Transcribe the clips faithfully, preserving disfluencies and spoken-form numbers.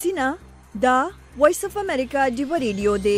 سینا دا وایس اف امریکا ډیو ریډیو دی.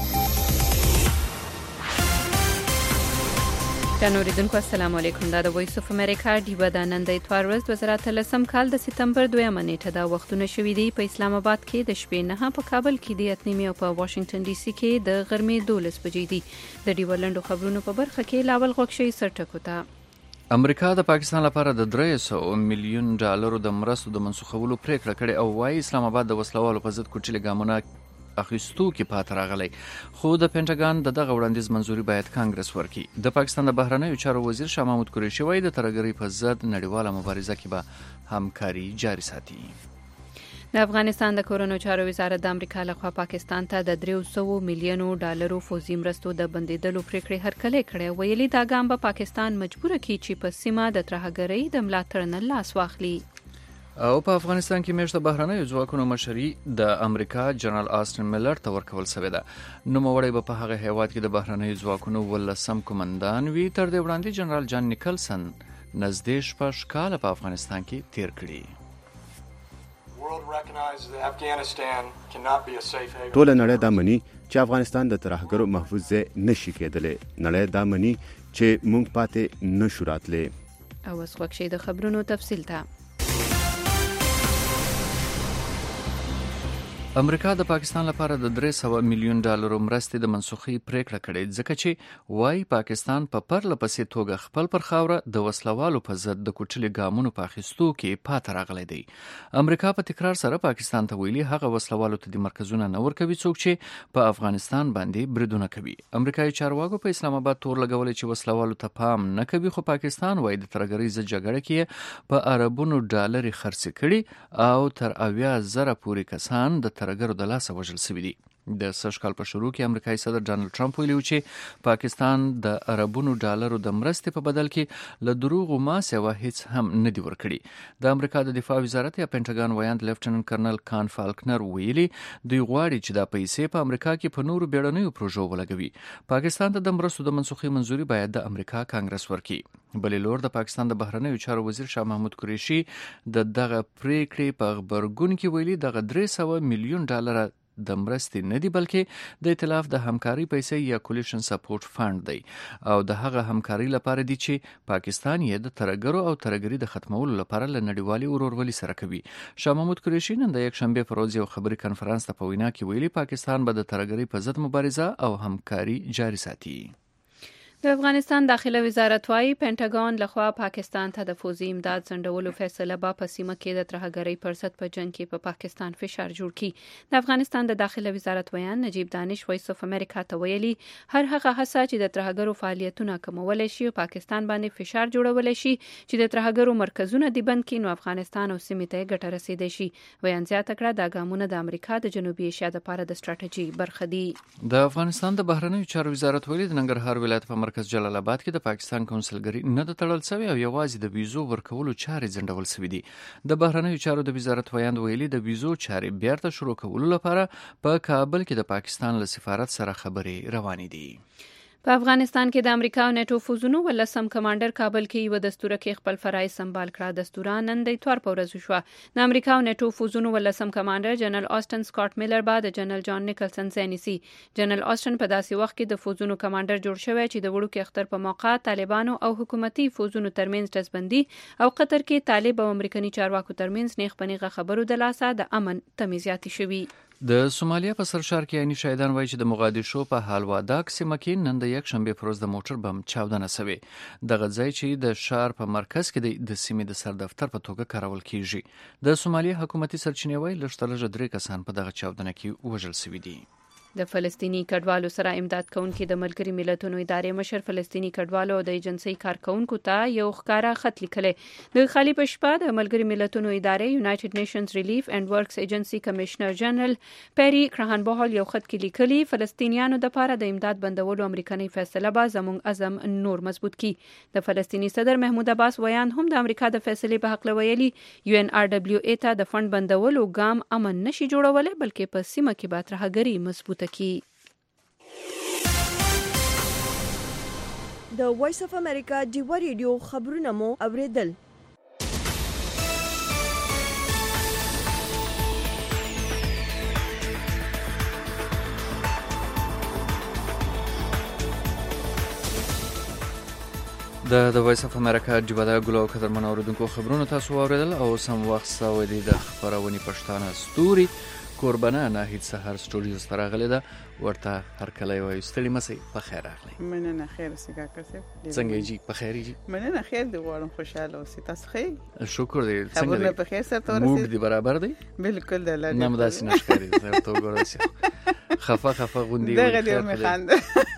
جنوریدونکو السلام علیکم. دا د وایس اف امریکا ډیو د نن د اتوار ورځ دوه زره اتلسم کال د سپتمبر دویمه نیټه دا وختونه شوې دي. په اسلام آباد کې د شپې نه، په کابل کې د اتنیمې او په واشنگټن ډي سي کې د غرمې دولس بجې دي. د ډیو لنډو خبرونو په برخه کې لاول غوښشي سرټکو ته. امریکا د پاکستان لپاره د درې سوه میلیون ډالرو د مرستو د منسوخولو پریکړه کړې او وايي اسلام آباد د وسلوالو په ضد کوچلي ګامونه اخیستو کې پاتې راغلی، خو د پینټاګان د دغه وړاندیز منځوري باید کانګرس ورکړي. د پاکستان د بهرنیو چارو وزیر شاه محمود قریشي وايي د ترهګرۍ په ضد نړیواله مبارزه کې به همکاري جاري ساتي. د افغانستان د کورونو چارو وزارت د امریکا لخوا پاکستان ته د درې سوه میلیونو ډالرو فوزي مرستو د بندیدلو پریکړې هرکلی کړې. ویلي دا ګام به پاکستان مجبور کړي چې په سیمه د ترهګرۍ د ملاتړ نه لاس واخلي. او په افغانستان کې میاشت بهرنیو ځواکونو مشري د امریکا جنرال آسټن میلر ته ورکول شوې ده. نوموړی به په هغه هیواد کې د بهرنیو ځواکونو ولسم قومندان وي. تر دې وړاندې جنرال جان نیکلسن نږدې شپږ کاله په افغانستان کې تیر کړي. ټول نړۍ دا مني چې افغانستان د ترهګرو محفوظ ځای نشي کېدلی. نړۍ دا مني چې موږ پاتې نشو راتلی. او اوس غوښشي د خبرونو تفصیل ته. امریکا د پاکستان لپاره د درې سوه میلیون ډالرو مرستې د منسوخي پریکړه کړې، ځکه چې وايي پاکستان په پرله پسې توګه خپل پر خاوره د وسلوالو په ضد د کوچلي ګامونو په اخیستو کې پاتې راغلی دی. امریکا په تکرار سره پاکستان ته ویلي هغه وسلوالو ته د مرکزونه نه ورکوي څوک چې په افغانستان باندې بریدونه کوي. امریکایي چارواکو په اسلام آباد تور لګولې چې وسلوالو ته پام نه کوي، خو پاکستان وايي د ترهګرۍ ضد جګړه کې په اربونو ډالر خرڅ کړي او تر اویا زره پورې کسان د ترهګرو د لاسه وژل شوي دي. د سږ کال په شروع کې امریکایي صدر ډانلډ ټرمپ ویلي چې پاکستان د اربونو ډالرو د مرستې په بدل کې له دروغو ما سوا هیڅ هم نه دي ورکړي. د امریکا د دفاع وزارت یا پینټاګان ویاند لیفټننټ کرنل کان فالکنر ویلي دوی غواړي چې دا پیسې په امریکا کې په نورو بیړنیو پروژو ولګوي. پاکستان ته د مرستو د منسوخي منځوري باید د امریکا کانګرس ورکړي. بلې لور د پاکستان د بهرنیو چارو وزیر شاه محمود قریشي د دغه پریکړې په خبرګون کې ویلي دغه درې سوه میلیون ډالر د مرستې نه دی، بلکې د ائتلاف د همکاري پیسې یا کولیشن سپورټ فند دی او د هغه همکاري لپاره دی چې پاکستان یې د ترهګرو او ترهګرۍ د ختمولو لپاره له نړیوالي ورورولۍ سره کوي. شاه محمود قریشي نن د یک شنبې په ورځ یو خبري کنفرانس ته په وینا کې ویلي پاکستان به د ترهګرۍ په ضد مبارزه او همکاري جاري ساتي. د افغانستان داخله وزارت وايي پینټاګان لخوا پاکستان ته د فوزي امداد ځنډولو فیصله به په سیمه کې د ترهګرۍ پر ضد په جنګ کې په پا پاکستان فشار جوړ کړي. د افغانستان د داخله وزارت ویان نجیب دانش وایس اف امریکا ته ویلي هر هغه هڅه چې د ترهګرو فعالیتونه کمولای شي او پاکستان باندې فشار جوړولای شي چې د ترهګرو مرکزونه دی بند کړي، نو افغانستان او سیمه ته ګټه رسیدي شي. ویان زیاته کړه دا ګامونه د امریکا د جنوبي ایشیا لپاره د ستراتیژي برخه دي. د افغانستان د بهرنیو چارو وزارت ویلي د ننګرهار ولایت په مرکز جلال آباد کې د پاکستان کونسلګری نه د تړل شوی او یوازې د ویزو ورکولو چارې ځنډول شوې دي. د بهرنیو چارو د وزارت ویاند ویلي د ویزو چارې بیرته شروع کولو لپاره په کابل کې د پاکستان له سفارت سره خبرې روانې دي. په افغانستان کې د امریکا او نیټو فوزونو ولسم کمانډر کابل کې یو دستوره کې خپل فرایض سمبال کړه. دستوره نن د اتوار په ورځ شو. د امریکا او نیټو فوزونو ولسم کمانډر جنرال آسټن سکاټ میلر بعد جنرال جان نیکلسن سینسی. جنرال آسټن په داسې وخت کې د فوزونو کمانډر جوړ شوی چې د وړو کې اختر په موقع طالبانو او حکومتي فوزونو ترمنځ ټزبندي او قطر کې طالب او امریکایي چارواکو ترمنځ نیغ پنیغه خبرو د لاسه د امن تمیزاتي شوی. د سومالیا په سرشار کې عیني شاهدان وایي چې د مقدشو په حلواداک سیمه کې نن د یک شنبې پر ورځ د موټر بم چاودنه شوې. دغه ځای چې د شهر په مرکز کې د سیمې د سر دفتر په توګه کارول کیږي. د سومالیا حکومتي سرچینې وایي لږ تر لږه درې کسان په دغه چاودنه کې وژل شوي دي. د فلسطینی کډوالو سره امداد کوونکي د ملګري ملتونو ادارې مشر فلسطینی کډوالو د ایجنسی کارکونکو ته یو ښکارا خط لیکلی. د خالي په شپه د ملګري ملتونو ادارې یونایټډ نیشنز ریلیف اینڈ ورکس ایجنسی کمشنر جنرال پیری کرهنبوهل یو خط کې لیکلي فلسطینیانو د لپاره د امداد بندولو امریکایي فیصله به زموږ عزم نور مضبوط کړي. د فلسطینی صدر محمود عباس ویان هم د امریکا د فیصلې په حق ویلي یو ان آر دبليو ای ته د فند بندولو ګام امن نشي جوړولای، بلکې په سیمه کې به ترهګري مضبوط کی. د وایس اف امریکا ډیو ریډیو خبرونه مو اوریدل. د د وایس اف امریکا جبهه ګلو قدرمن اوریدونکو خبرونه تاسو اوریدل او سم وخت سوي د خبرونه پښتانه ستوري قربانه ناهید سحر سټوډیو سره غلې ده ورته هر کله یو ستړي مسي په خیر راغلی. مننه خیر اوسې کاکا صاحب. څنګه جی په خیر جی؟ مننه خیر دی غواړم خوشاله اوسې تاسو ښه؟ شکر دی. څنګه خبرونه دی؟ په خیر سره تورسي؟ موډ دی برابر دی؟ بالکل د الله نه مداسې نشکاري زه ته وګورم خفه خفه غوندي دغه دی مې خاند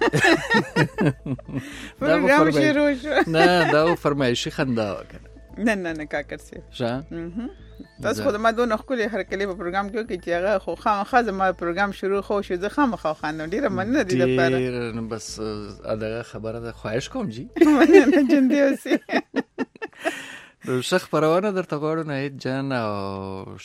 پروګرام شروع شو. نه دا فرمایشي خندا وکړه. نه نه نه کاکا صاحب ښه تاسو خو ما دونه خولي هر کله په پروګرام کې کې چې هغه خو خامخا زما پروګرام شروع خو شو زه خامخا خاندم ډیره مننه دي لپاره. ډیر بس اداغه خبره ده خواهش کوم جی مننه جن دی اوسې د شخ پروانه درته غواړو نه جان او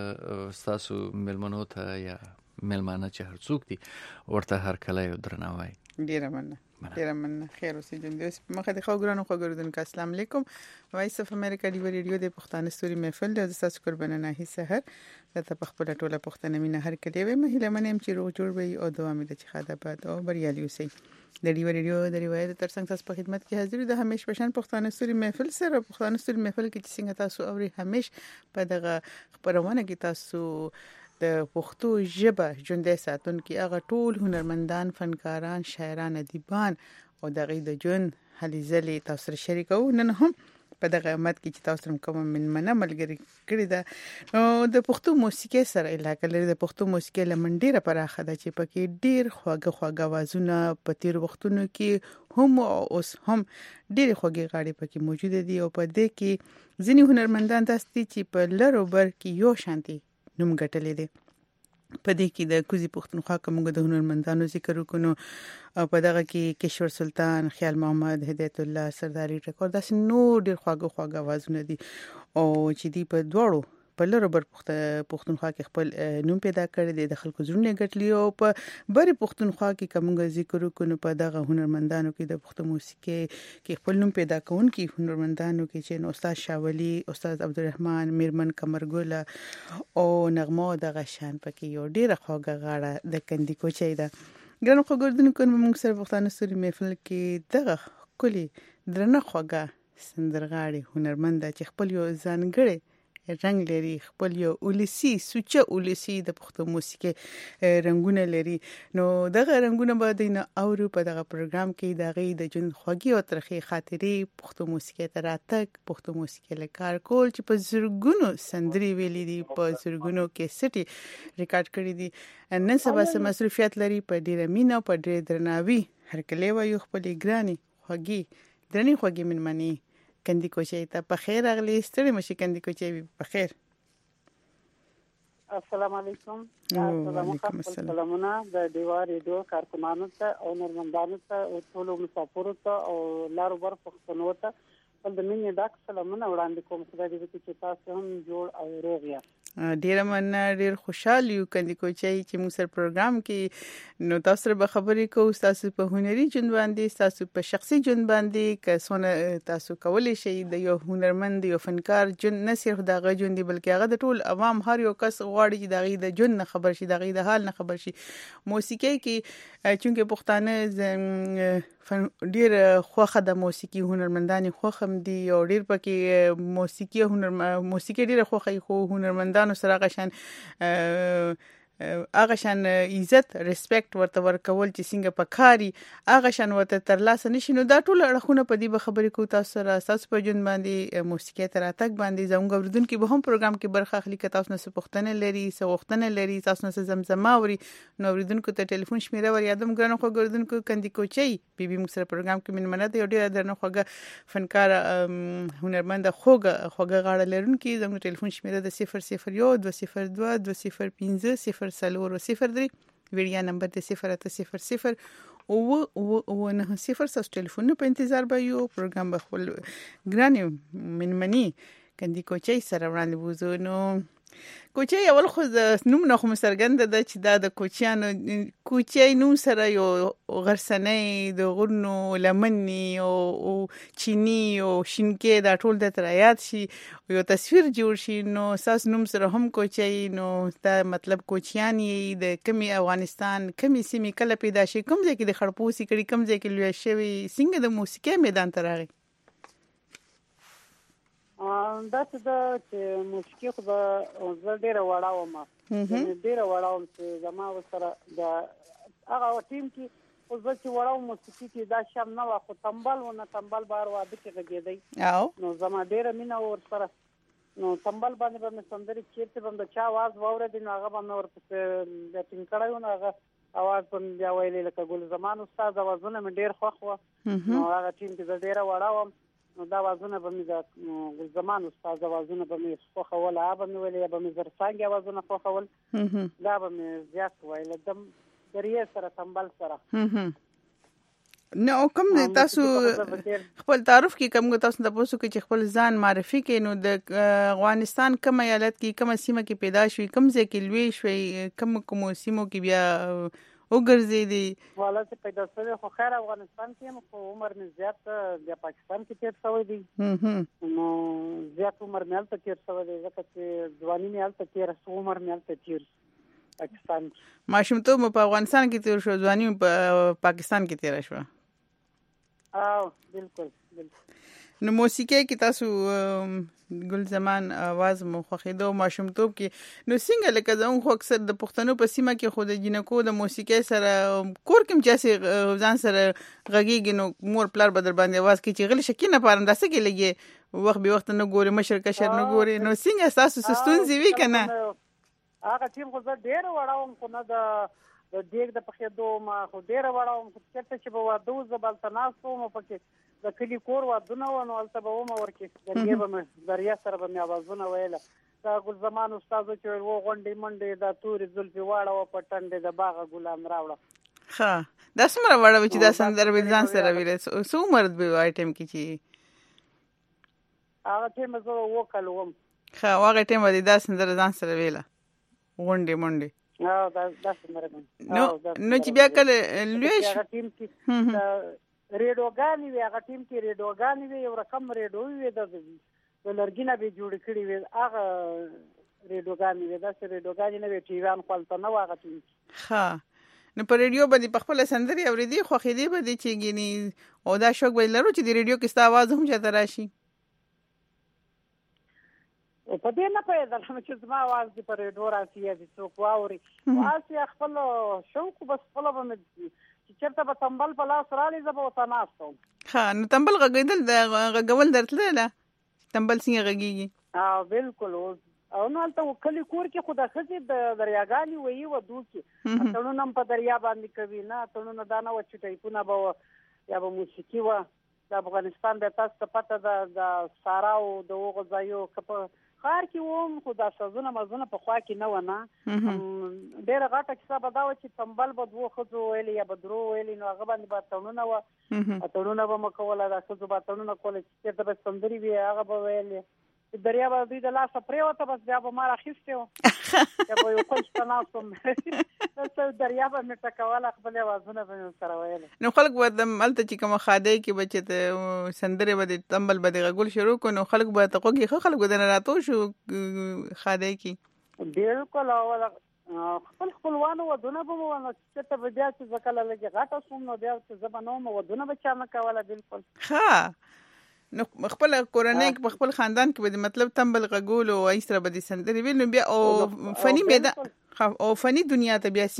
ش تاسو ملمنو ته یا ملمانه چې هر څوک دي ورته هر کله یو درناوی. ډیره مننه ډیره مننه خیر اوسې جن دی اوسې مخه د خو ګرانو خو ګردونکو السلام علیکم. وایس اف امریکا دی ریډیو د پښتانه ستوري محفل د تاسو قربانه نه سحر د په خپل ټوله پښتنه مینه هر کله وي مهله منم چې روغ جوړ وي او دوام دې چې خاطر باد او بریالي اوسئ. د ډیو ریډیو د روایت ترڅنګ تاسو په خدمت کې حاضر د همیش پشن پښتانه ستوري محفل سره پښتانه ستوري محفل کې چې څنګه تاسو اوري همیش په دغه خبرونه کې تاسو د پښتو ژبه ژوندۍ ساتونکو هغه ټول هنرمندان فنکاران شاعران ادیبان او دغه د جون هلي ځلې تاسو سره شریکو. نن هم په دغه امت کې چې تاسو کوم من منه ملګری کړی دا نو د پښتو موسیقي سره علاقه لري. د پښتو موسیقي لمنډیره پراخه ده چې پکې ډیر خواږه خواږه आवाजونه په تیر وختونو کې هم اوس هم ډیر خوږی غاړي پکې موجود دي او په دې کې ځینی هنرمندان داسې چې په لرو بر کې یو شانتي نوم ګټلې دي. په دې کې د کوزي پښتونخوا کومه د هنرمندانو ذکر وکړو په دغه کې کشور سلطان خیال محمد هدایت الله سرداری ټکور داسې نور ډیر خواږه خواږه आवाजونه دي او چې دی په دوړو په لره بر پښتونخوا کې خپل نوم پیدا کړی دی د خلکو زړونه ګټلی او په بری پښتونخوا کې کومه ذکر وکړو په دغه هنرمندانو کې د پښتو موسیقي کې خپل نوم پیدا کونکي هنرمندانو کې چې نو استاد شاولی استاد عبدالرحمن میرمن کمرګل او نغمه دغه شان پکې یو ډیره خوږه غاړه د کندي کوچي ده. ګرانو خو ګردونکو موږ سره پښتانه ستوري محفل کې دغه کلی درنه خوږه سندرغاړي هنرمند چې خپل یو ځانګړي رنگ لري خپل یو اولسی سوچه اولسی د پښتو موسیقي رنگونه لري. نو دغه رنگونه به د نه اورو په دغه پروګرام کې دغه د جون خوږی او ترخی خاطرې پښتو موسیقي ته راتګ پښتو موسیقي له کار کول چې په زرګونو سندري ویلي دي په زرګونو کې سټي ریکارډ کړی دي. نن سبا سم مصروفیت لري په ډیره مینا په ډیره درناوي هر کله وایو خپل ګرانی خوږی درنی خوږی منمنې کندي کوچي ته په خیر اغلی ستړي مشي کندي کوچي په خیر. السلام علیکم. السلام سلامونه د دیوار ریډیو کارکونانو ته او نرمندانو ته او ټول مسافرو ته او لارو بر پښتنو ته د مینې ډاک سلامونه وړاندې کوم. خدای دې چې تاسو هم جوړ او روغ یاست. ډیر مننه ډیر خوشاله یو کندي کوچي چې موږ سره پروګرام کې نو تاسو سره به خبرې کوو تاسو په هنري ژوند باندې تاسو په شخصي ژوند باندې که څونه تاسو کولای شئ د یو هنرمند یو فنکار ژوند نه صرف دغه ژوند دی بلکې هغه د ټول عوام هر یو کس غواړي چې دغه د ژوند نه خبر شي دغه د حال نه خبر شي. موسیقي کې چونکه پښتانه ډیر خوخه د موسیقي هنرمندان خوخم دي او ډیر پکې موسیقي هنر موسیقي ډیر خوخه خو هنرمندان سره غشن هغه شان عزت ریسپیکټ ورته ورکول چې څنګه پکاري هغه شان ورته ترلاسه نشي. نو دا ټول اړخونه په دې به خبرې کوو تاسو سره تاسو په جون باندې موسیقي تر اتک باندې زموږ اوردونکو به هم پروګرام کې برخه اخلي که تاسو نه پښتنه لري سوختنه لري تاسو نه زمزمه اوري نو اوردونکو ته ټلیفون شمیره ور یادم ګرانو خو ګردونکو کندي کوچي بي بي موږ سره پروګرام کې من مننه دی ډیر درنه خوګه فنکار هنرمند خوګه خوګه غاړه لرونکي زموږ ټلیفون شمیره د صفر صفر یو دوه صفر دوه دوه صفر پنځه صفر سلور صفر درې ویډیا نمبر د صفر اته صفر صفر او او نه صفر ساس ټلیفون په انتظار به یو پروګرام به خپل ګرانی منمنی کندي کوچي سره وړاندې وځو. نو کوچي اول خو نوم نه خو مسرګند د چې دا د کوچیانو کوچي نوم سره یو غرسنې د غرنو لمنی او چینی او شینکې دا ټول د ترایات شي یو تصویر جوړ شي. نو ساس نوم سره هم کوچي نو دا مطلب کوچیان یې د کمی افغانستان کمی سیمې کله پیدا شي کوم ځای کې د خړپوسی کړي کوم ځای کې لوي شوی څنګه د موسیقي میدان ته راغی. دا څه د چې موسیقي خو زه ډېره وړه وم ډېره وړه وم چې زما ورسره د هغه ټیم کې خو زه چې وړه وم موسیقي کې دا شم نه وه خو تنبل و نه تنبل به هر واده کې غږېدی نو زما ډېره مینه وه ورسره نو تنبل باندې به مې سندرې چېرته به م د چا اواز واورېدې نو هغه به مې ورپسې بیټینګ کړی و نو هغه اواز به مې بیا ویلی لکه ګل زمان استاد اوازونه مې ډېر خوښ وه نو هغه ټیم کې زه ډېره وړه وم نو دا اوازونه به مې د ګل زمان استاد اوازونه به مې خوښول هغه به مې ویل یا به مې زرڅانګې اوازونه خوښول دا به مې زیات ویله د دریې سره تنبل سره نو کوم تاسو خپل تعارف کې کوم تاسو د پوسو کې چې خپل ځان معرفي کې نو د افغانستان کوم ایالت کې کوم سیمه کې پیدا شوي کوم ځای کې لوی شوي کوم کوم سیمو کې بیا وګرځېدي والا چې پیدا شوی خو خیر افغانستان کې یم خو عمر مې زیات د پاکستان کې تیر شوی دی نو زیات عمر مې هلته تیر شوی دی ځکه چې ځواني مې هلته تېره شو عمر مې هلته تیر پاکستان کې ماشومتوب مو په افغانستان کې تیر شو ځواني مو په پاکستان کې تیره شوه او بالکل بالکل نو موسیقي کې تاسو ګل زمان आवाज مو خوښیدو ماشومتوب کې نو څنګه لکه زموږ خو اکثر د پښتنو په سیمه کې خو د جنکو د موسیقي سره کور کې چې ځان سره غږیږي نو مور پلار به در باندې आवाज کوي چې غل شکینه پاره داسې کې لګي وخت به وخت نه ګوري مشر کشر نه ګوري نو څنګه تاسو ستونزې وی کنه هغه ټیم خو زه ډېر وړاوم خو نه د د دیګ د پخېدو ما خو ډېره وړه وم خو چېرته چې به واده وو زه به هلته ناست وم پکې د کلي کور وادونه وه نو هلته به ومه ورکې دریا به مې دریا سره به مې اوازونه ویله دا ګل زمان استازو چې ویل و غونډې منډې دا تورې زلفې واړوه په ټنډې د باغه ګلان راوړه ښه دا څومره وړه وه چې دا سندره به ځان سره ویله څه عمر به وایي ټایم کې چې هغه ټایم زه اووه کاله وم ښه هغه ټایم به دا سندره ځان سره ویله غونډې منډې نو دا دا څنګه نو نو چې بیا کله لوی هغه ټیم کې ریډیوګانې وي هغه ټیم کې ریډیوګانې وي یو رقم ریډیو وي د د لرګینه به جوړ کړي وي هغه ریډیوګانې وي دا چې ریډیوګانې نه وي ټیویان خپلته نه هغه ټیم ښه نو په ریډیو باندې په خپل سندري اورېدي خوښېدي به دي چې ګینی او دا شوق به لرو چې د ریډیو کې ستا आवाज هم چاته راشي په دې نه پوهېدلم چې زما اواز دې په ریډیو راشي یا دې څوک واوري هسې خپل شوق بس خپله به مې چې چېرته به تنبل په لاس رالي زه به ورته ناست وم ښه نو تنبل غږېدل د غږول درتللی تنبل څنګه غږېږي او بالکل او نو هلته کلي کور کې خو د ښځې د دریاګانې ویي ودو کې تړونه هم په دریا باندې کوي نه تړونه دا نه وه چې ټیپونه به وه یا به موسیقي وه د افغانستان د تاسو ته پته ده د ساراو د هغو ځایو که په ښار کې وم خو دا سازونه مزونه په خوا کې نه وه نه ډېره غټه کیسه به دا وه چې تنبل به دوو ښځو ویلې یا به درو ویلې نو هغه باندې به تړونه وه تړونه به مو کوله دا ښځو به تړونه کوله چې چېرته به سندرې وي هغه به ویلې دریا به دوی د لاسه پرېوته بس بیا به ما راخیستې وه یا به یو کونج ته ناست وم دریا به مې ټکوله خپلې اوازونه به مې سره ویلې نو خلک به هلته چې کومه خادۍ کې به چې سندرې به د تنبل به د غږول شروع کړو نو خلک به ته خوږې ښه خلک به دنه راتو شو خادۍ کې بالکل خپل خپلوانو ودونه به مو نو چېرته به بیا چې زه کله لږې غټه شوم نو بیا چې زه به نه وم ودونه به چا نه کوله بالکل ښه نو خپل کورنۍ په خپل خاندان کې به مطلب تنبل غږول او ای سره به د سندرې ویل نو بیا او فني میدان او فني دنیا ته بیا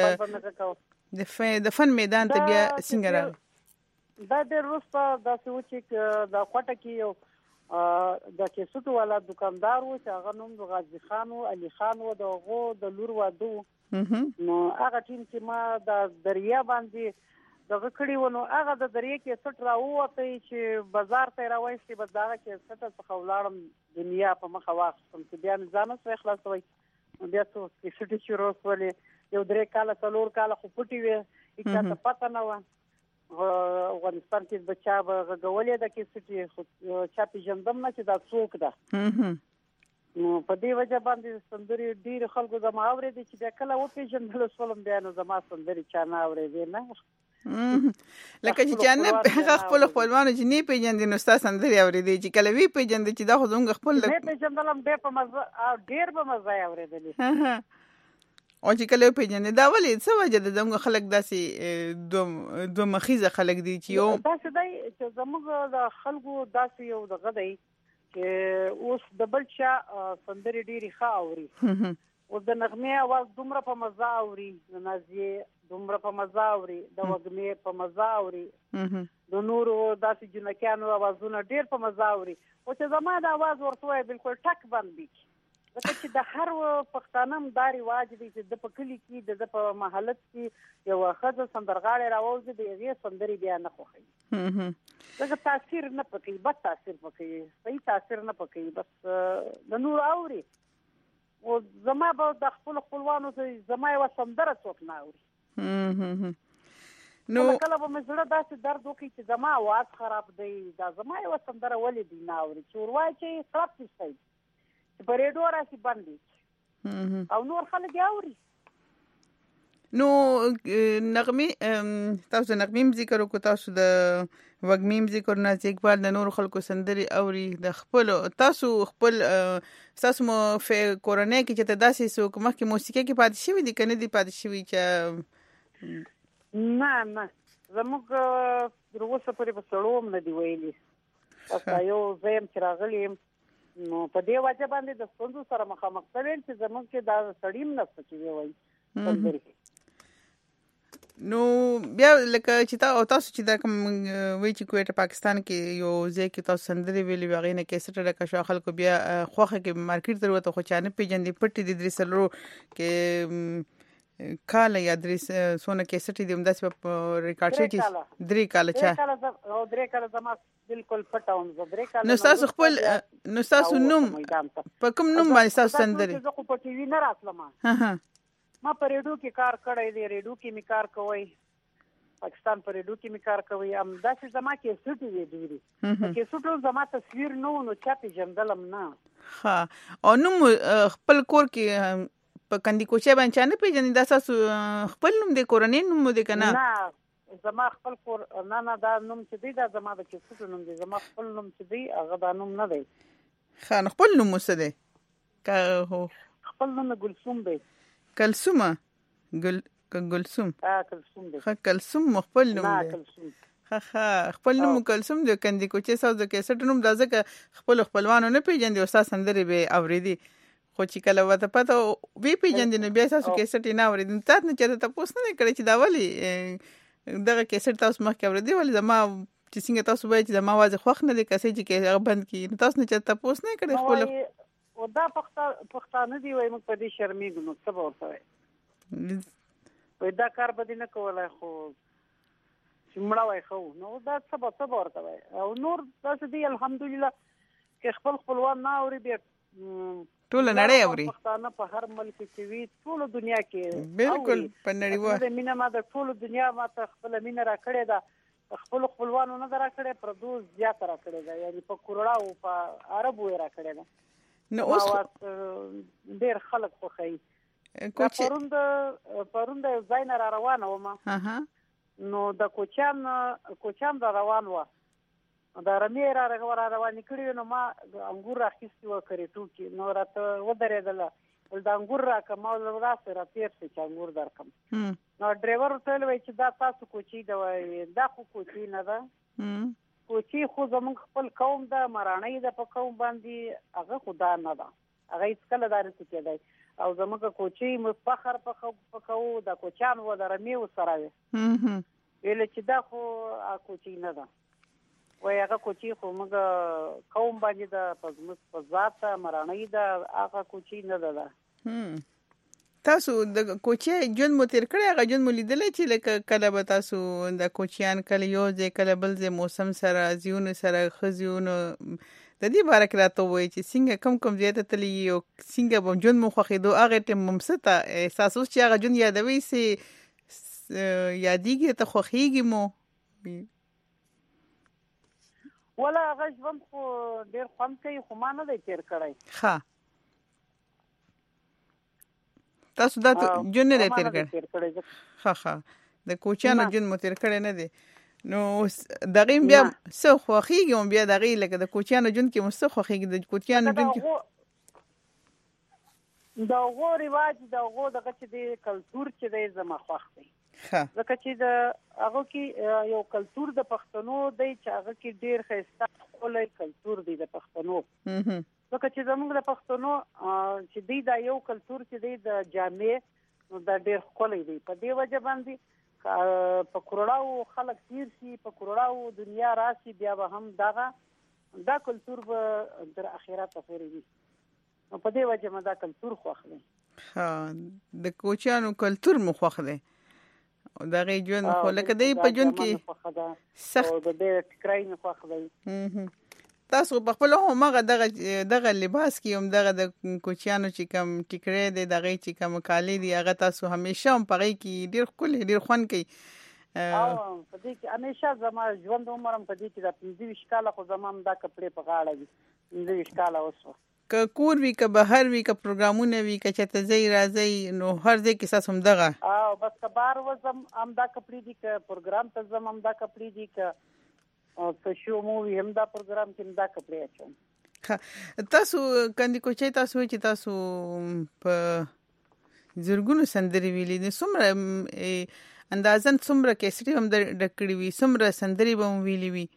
څنګه د د فن میدان ته بیا څنګه راغلی دا ډېر وروسته داسې و چې د کوټه کې یو د کیسټو والا دکاندار و چې هغه نوم د غازي خان و علي خان و د هغو د لور واده و نو هغه ټیم چې ما د دریا باندې دغه کړي و نو هغه د دریا کیسټ راووتی چې بازار ته یې راوایستې بس د هغه کیسټه څخه ولاړم دنیا په مخه واخیستم چې بیا مې ځان سوی خلاصوی نو بیا څو کیسټې شروع شولې یو درې کاله څلور کاله خو پټې وې هېچا ته پته نه وه افغانستان کې به چا به غږولې ده کیسټې خو چا پېژندم نه چې دا څوک ده نو په دې وجه باندې سندرې ډېرو خلکو زما اورېدې چې بیا کله وپېژندل شولم بیا نو زما سندرې چا نه اورېدې نه لکه چې چانه هغه خپل خپلوانو چې نه پیژندې نو ستا سندرې اورېدې چې کله وی پیژندې چې دا خو زموږ خپل نه پیژندلم ډېر په مزه ډېر په مزه یې اورېدلې او چې کله پیژندې دا ولې څه وجه ده زموږ خلک داسې دوه دوه مخیزه خلک دي چې یو داسې دی چې زموږ د خلکو داسې یو دغه دی چې اوس د بل چا سندرې ډېرې ښه اوري، اوس د نغمې اواز دومره په مزه اوري، د نازیې دومره په مزه اوري، د وږمې په مزه اوري، د نورو داسې جنکیانو اوازونه ډېر په مزه اوري. او چې زما د اواز ورته وایي بلکل ټک بند وي، ځکه چې د هر پښتانه هم دا رواج دی چې د په کلي کې د ده په محلت کې یوه ښځه سندرغاړې راووځي، د هغې سندرې بیا نه خوښوي، ځکه تاثیر نه پکوي، بد تاثیر پکوي، صحیح تاثیر نه پکوي، بس د نور اوري. او زما به د خپلو خپلوانو زما یوه سندره څوک نه اوري. نو کله به مې زړه داسې درد وکړي چې زما اواز خراب دی، دا زما یوه سندره ولې دی نه اوري، چې ور وایي چې خراب دي صحیح چې په ریډیو راشي بند دي، او نور خلک یې اوري. نو نغمې تاسو د نغمې ذکر وکړو، تاسو د وږمې ذکر نه چې اقبال د نورو خلکو سندرې اوري، د خپل تاسو خپل تاسو مو په کورنۍ کې چې داسې څوک مخکې موسیقي کې پاتې شوي دي که نه دي پاتې شوي؟ چې نه نه زموږ تر اوسه پورې په سړو هم نه دي ویلي، بس یو زه یم چې راغلی یم، نو په دې وجه باندې د ستونزو سره مخامخ شوی یم چې زموږ کې دا سړي هم نشته چې ووایي سندرې. نو بیا لکه چې تا او تاسو چې دا کوم وایي چې کویټه پاکستان کې یو ځای کې تاسو سندرې ویلي وي، هغې نه کیسټ ډکه شوه، خلکو بیا خوښه کې مارکیټ ته وروته، خو چا نه پېژندې، پټې دي درې څلورو کې کاله یا درې څونه کیسټې دي همداسې په ریکارډ شوي چې درې کاله چا درې کاله زما بلکل پټه وم زه درې کاله. نو ستاسو خپل نو ستاسو نوم په کوم نوم باندې ستاسو سندرې؟ زه خو په ټي وي نه راتلم، ما په ریډیو کې کار کړی دی، ریډیو کې مې کار کوی، پاکستان په ریډیو کې مې کار کوی، همداسې زما کیسټې وې ډېرې، په کیسټو زما تصویر نه و نو چا پېژندلم نه. ښه، او نوم خپل کور کې په کندي کوچۍ باندې چا نه پېژني؟ دا ستاسو خپل نوم دی، کورنۍ نوم مو دی که نه؟ نه زما خپل کور نه نه دا نوم چې دی دا زما د کیسټو نوم دی، زما خپل نوم چې دی هغه دا نوم نه دی. ښه، نو خپل نوم مو څه دی؟ خپل نوم کلثوم دی. کلثومه ګل کلثوم؟ ها کلثوم دی. ښه، کلثوم مو خپل نوم دی؟ نه کلثوم. ښه ښه، خپل نوم مو کلثوم دی، کندي کوچۍ ستاسو د کیسټ نوم دا ځکه خپلو خپلوانو نه پېژندي او ستا سندرې به یې اورېدي، خو چې کله ورته پته ویې پېژندي نو بیا ستاسو کیسټ یې نه اورېدي. نو تاسو نه چېرته تپوس نه دی کړی چې دا ولې دغه کیسټ تاسو مخکې اورېدی، ولې زما چې څنګه تاسو وایئ چې زما اواز یې خوښ نه دی، که څه چې هغه بند کړي، نو تاسو نه چېرته تپوس نه کړی خپلو؟ او دا پښتانه دي وایي موږ په دې شرمېږو، نو څه به ورته وایي، وایي دا کار به دې نه کولی، خو چې مړه وای ښه و، نو دا څه به څه به ورته وایي. او نور داسې دی الحمدلله که خپل خپلوان نه اوري بیا ټوله نړۍ اوري. پښتانه په هر ملک کې وي، ټوله دنیا کې بالکل په نړیوال مینه ما د ټوله دنیا ما ته خپله مینه راکړې ده، خپلو خپلوانو نه ده راکړې، پردو زیاته راکړې ده، یعنې په کوروړاو په عربو یې راکړې ده. نو اوس ډېر خلک خوښوي. پرون د پرون د یو ځای نه را روانه ومه، نو د کوچیان کوچیان را روان وه، د رمې را روانې کړي وې، نو ما انګور راخیستي وه کریټو کې، نو راته ودرېدله، ول د انګور راکړه، ما ول راسه را تېر شي چې انګور درکړم. نو ډرایور ورته ویل وایي چې دا تاسو کوچي ده، وایي دا خو کوچي نه ده، کوچي خو زموږ خپل قوم ده، مراڼۍ ده په قوم باندې، هغه خو دا نه ده، هغه هېڅکله دا نشي کېدی. او زموږ کوچي موږ فخر په کوو، د کوچیان و د رمې ورسره وې، ویل چې دا خو کوچي نه ده، وایي هغه کوچي خو موږ قوم باندې ده، په زموږ په ذات ده، مراڼۍ ده، هغه کوچي نه ده. ده تاسو د کوچي ژوند مو تېر کړی، هغه ژوند مو لیدلی چې لکه کله به تاسو د کوچیان کله یو ځای کله بل ځای موسم سره زیونو سره ښه زیونو د دې باره کې راته ووایي چې څنګه کوم کوم ځای ته تللي یو څنګه به ژوند مو خوښېدو، هغې ټایم مو څه ته احساس اوس چې هغه ژوند یادوئ څه یادېږي ته خوښېږي مو؟ وله هغه ژوند خو ډېر خوند کوي، خو ما نه دی تېر کړی. ښه، تاسو دا ژوند نه دی تېر کړی؟ ښه ښه، د کوچیانو ژوند مو تېر کړی نه دی. نو د هغې بیا څه خوښېږي مو بیا د هغې لکه د کوچیانو ژوند کې مو څه خوښېږي د کوچیانو ژوند کې؟ د هغو رواج د هغو دغه چې دی کلتور چې دی زما خوښ دی، ځکه چې د هغو کې یو کلتور د پښتنو دی چې هغه کې ډېر ښایسته ښکلی کلتور دی د پښتنو. ځکه چې زموږ د پښتنو چې دی دا یو کلتور چې دی د جامع نو دا ډېر ښکلی دی. په دې وجه باندې په کروڑاو خلک تیر شي، په کروڑاو دنیا راشي، بیا به هم دغه دا کلتور به تر آخرت پورې وي. نو په دې وجه ما دا کلتور خوښ دی. ها د کوچیانو کلتور مو خوښ دی او دغه ژوند خو لکه دی په ژوند کې سخت او د دې ټکرای نه خوښ دی. تاسو په خپل هم هغه دغه دغه لباس کې هم دغه د کوچیانو چې کوم ټیکرې دی دغه چې کوم کالی دی هغه تاسو همیشه هم پغې کې ډیر ښکلی ډیر خوند کوي. او په دې کې همیشه زما ژوند عمرم په دې کې د پنځه ویشت کاله خو زما دا کپړې په غاړه دي. پنځه ویشت کاله اوس که کور وی که بهر وی که پروګرامونه وی که چته ځای راځي نو هر ځای کې تاسو هم دغه او بس که بار وزم هم دا کپړې دي، که پروګرام ته زم هم دا کپړې دي، که او څه شو مو هم دا پروګرام کې دا کپړې اچوم. تاسو کندي کوچي تاسو چې تاسو په زرګونو سندري ویلي دي، څومره اندازن څومره کیسټي هم د کړی وي، څومره سندري به هم ویلي وي؟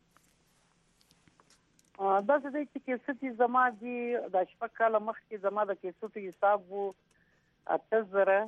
دا څه دی چې کیسټي زما دي د شپږ کاله مخکې زما د کیسټي حساب وو اته زره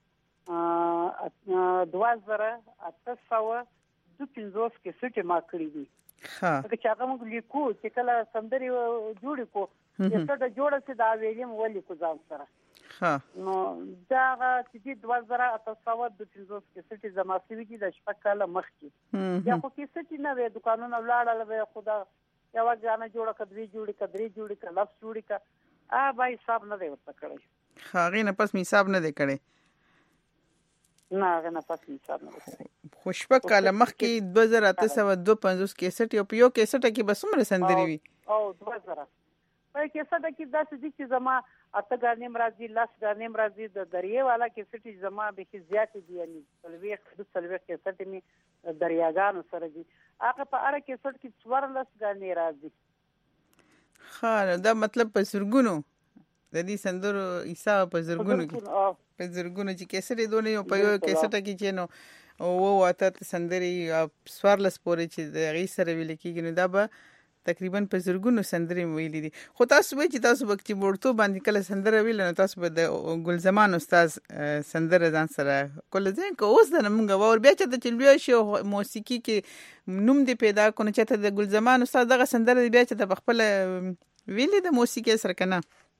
دوه زره اته سوه دو پنځوس کیسټي ما کړی دي. ځکه چې هغه موږ لیکو چې کله سندري جوړې کو کیسټه جوړه چې دا ویلیم ولیکو ځان سره. نو دا چې دوه زره اته سوه دو پنځوس کیسټي زما سوي دي د شپږ کاله مخکې. یا خو کیسټي نه وي دکانونه ولاړل به خدا یو ځانه جوړه کدوی جوړی کدري جوړی ک لفظ جوړی ک ا بای حساب نه دی ورته کړی. هغه نه پس می حساب نه دی کړی. نه هغه نه پس می حساب نه دی کړی. خوشبک کاله مخکې دوه زره اته سوه دو پنځوس کیسټ یو یو کیسټ کې بس عمر سندري وي او دوه زره په کیسټ کې داسې دي چې زما اته غانیم راځي لاس غانیم راځي د دریه والا کیسټ زما به زیات دي یعنی سلوي د سلوي کیسټ می دریاګانو سره دي. هغه په اړه کیسټ کې څوارلس غانې راځي. خا دا مطلب په زرګونو د دې سندرو حساب په زرګونو کې په زرګونو چې کیسټ دونه یو په یو کیسټ کې چې نو او واته سندري څوارلس پورې چې د غي سره ویل کېږي نو دا به تقریبا په زرګونو سندري ویلي دي. خو تاسو به چې تاسو وخت چې ورته باندې کله سندره ویل نو تاسو به د ګل زمان استاد سندره ځان سره کول ځین کو اوس د موږ ور بیا چې د چلوي شو موسیقي کې نوم دی پیدا کونه چې د ګل زمان استاد دغه سندره بیا چې د خپل ویلي د موسیقي سره کنه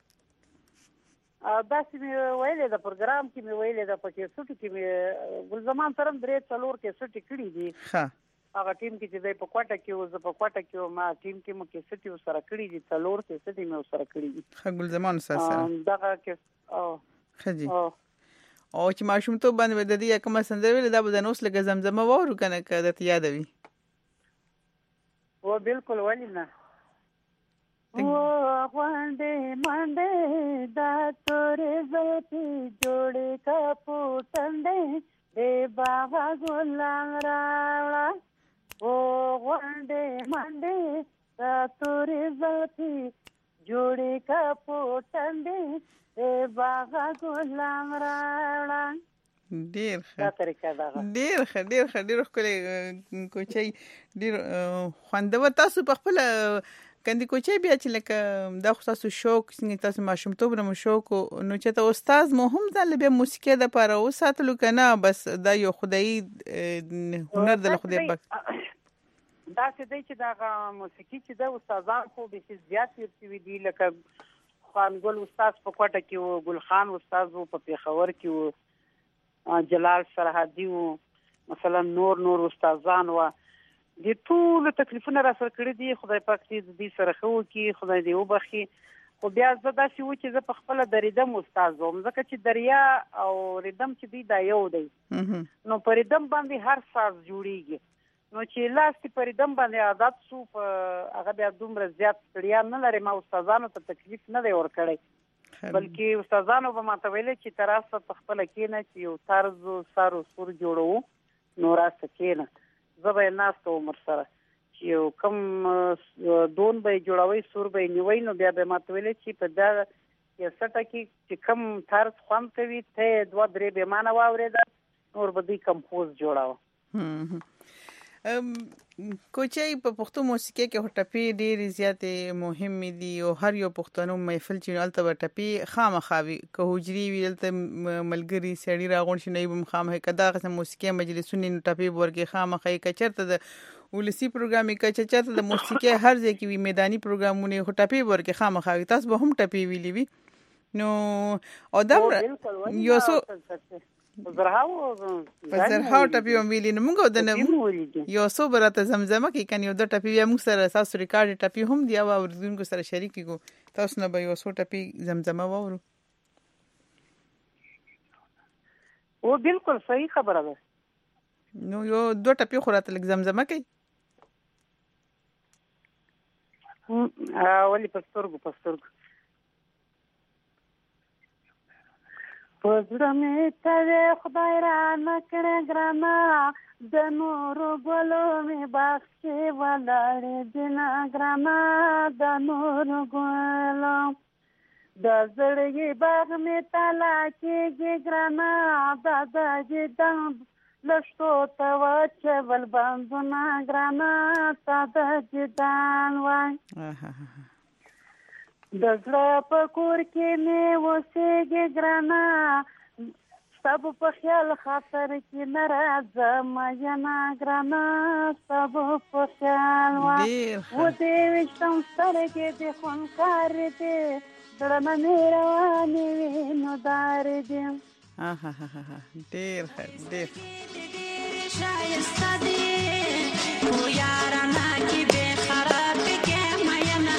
دا چې ویلې د پروګرام کې مې ویلې د پکې سټ کې مې ګل زمان سره درې څلور کې سټ کړی دي. ها هغه ټیم کې چې د په کوټه کې او ز په کوټه کې ما ټیم کې مو کې سټي سره کړی دي څلور کې سټي مې سره کړی دي. خګل زمان سره دغه کې او خجی او چې ماشوم ته باندې د دې کومه سندره ویل دا به د نوس لګ زمزمه وورو کنه کده ته یاد وي. و بالکل ولی نه و غونډه منډه دا تورې زوتی جوړې کا پټنډه دې بابا ګلان راوړه و غونډه منډه دا تورې زوتی جوړې کا پټنډه دې بابا ګلان راوړه. ډیر ښه دا طریقه ده. ډیر ښه ډیر ښه ډیر ښکلی کوچی ډیر خوندور. تاسو په خپل کندي کوچی بیا چې لکه دا خو تاسو شوق څنګه تاسو ماشومتوب نه شوق نو چې ته استاد مو هم ځل به موسیقي د پاره وساتلو کنه بس دا یو خدای هنر د خدای پاک دا چې دی چې دا موسیقي چې د استادان خو به زیات ورتوي دي لکه خان ګل استاد په کوټه کې او ګل خان استاد په پیښور کې او جلال سرحدي او مثلا نور نور استادان و د ټول تکلیفونه را سره کړی دي. خدای پاک دې دې سره خو کې خدای دې وبخي. خو بیا زه داسې و چې زه په خپل دریدم استاد وم ځکه چې دریا او ریدم چې دی دا یو دی نو په ریدم باندې هر ساز جوړیږي نو چې لاس په ریدم باندې عادت شو هغه بیا دومره زیات ستړیا نه لري. ما استادانو ته تکلیف نه دی ورکړی بلکې استادانو به ماته ویل چې تراسه په خپل کې نه چې یو طرز سارو سور جوړو نو راسته کې نه زبې ناست عمر سره چې یو کم دون به جوړوي سور به نیوي نو بیا به ماته ویل چې په دا یو سټه کې چې کم طرز خوند کوي ته دوه درې به معنا واورېده نور به دې کمپوز جوړاو. کوچي په پښتو موسیقي کې ټپي ډېرې زیاتې مهمې دي او هر یو پښتنو محفل چې الته به ټپي خامخاوي که حجري وي دلته ملګري سړي راغونډ شي نه به خامخا کدا قسم موسیقي مجلسونه ټپي ورګي خامخا کې چرته د ولسی پروګرام کې چې چرته د موسیقي هر ځای کې وي میداني پروګرامونه هو ټپي ورګي خامخا تاسو به هم ټپي ویلی وي نو او دا یو څو زرهاو زرهاو ټپي ویلی نو موږ د یو څو برته زمزمه کې کني د ټپي بیا موږ سره تاسو ریکارډ ټپي هم دی او اوردونکو سره شریک کیږو تاسو نه به یو څو ټپي زمزمه وورو او بالکل صحیح خبره ده نو یو دو ټپي خو راته لږ زمزمه کوي اولی پسترګو پسترګو پزړه مې ته خدای را نکړه ګرانا د نور ګلو مې باغ کې ولاړې دنا ګرانا د نور ګلو د زړګي باغ مې تالا کېږي ګرانا د دې دم لښتو ته وچول باندونه ګرانا تا د جدان وای د زړه په کور کې مې اوسېږي ګرانا سب په خیال خاطر کې ناراضه مېنا ګرانا سب په خیال وای و دې وشتم سره کې د خونکار دې درنه مې روانې نو دار دې ها ها ها ډېر ډېر شایسته دې خو یارانه کې به خراب کې مېنا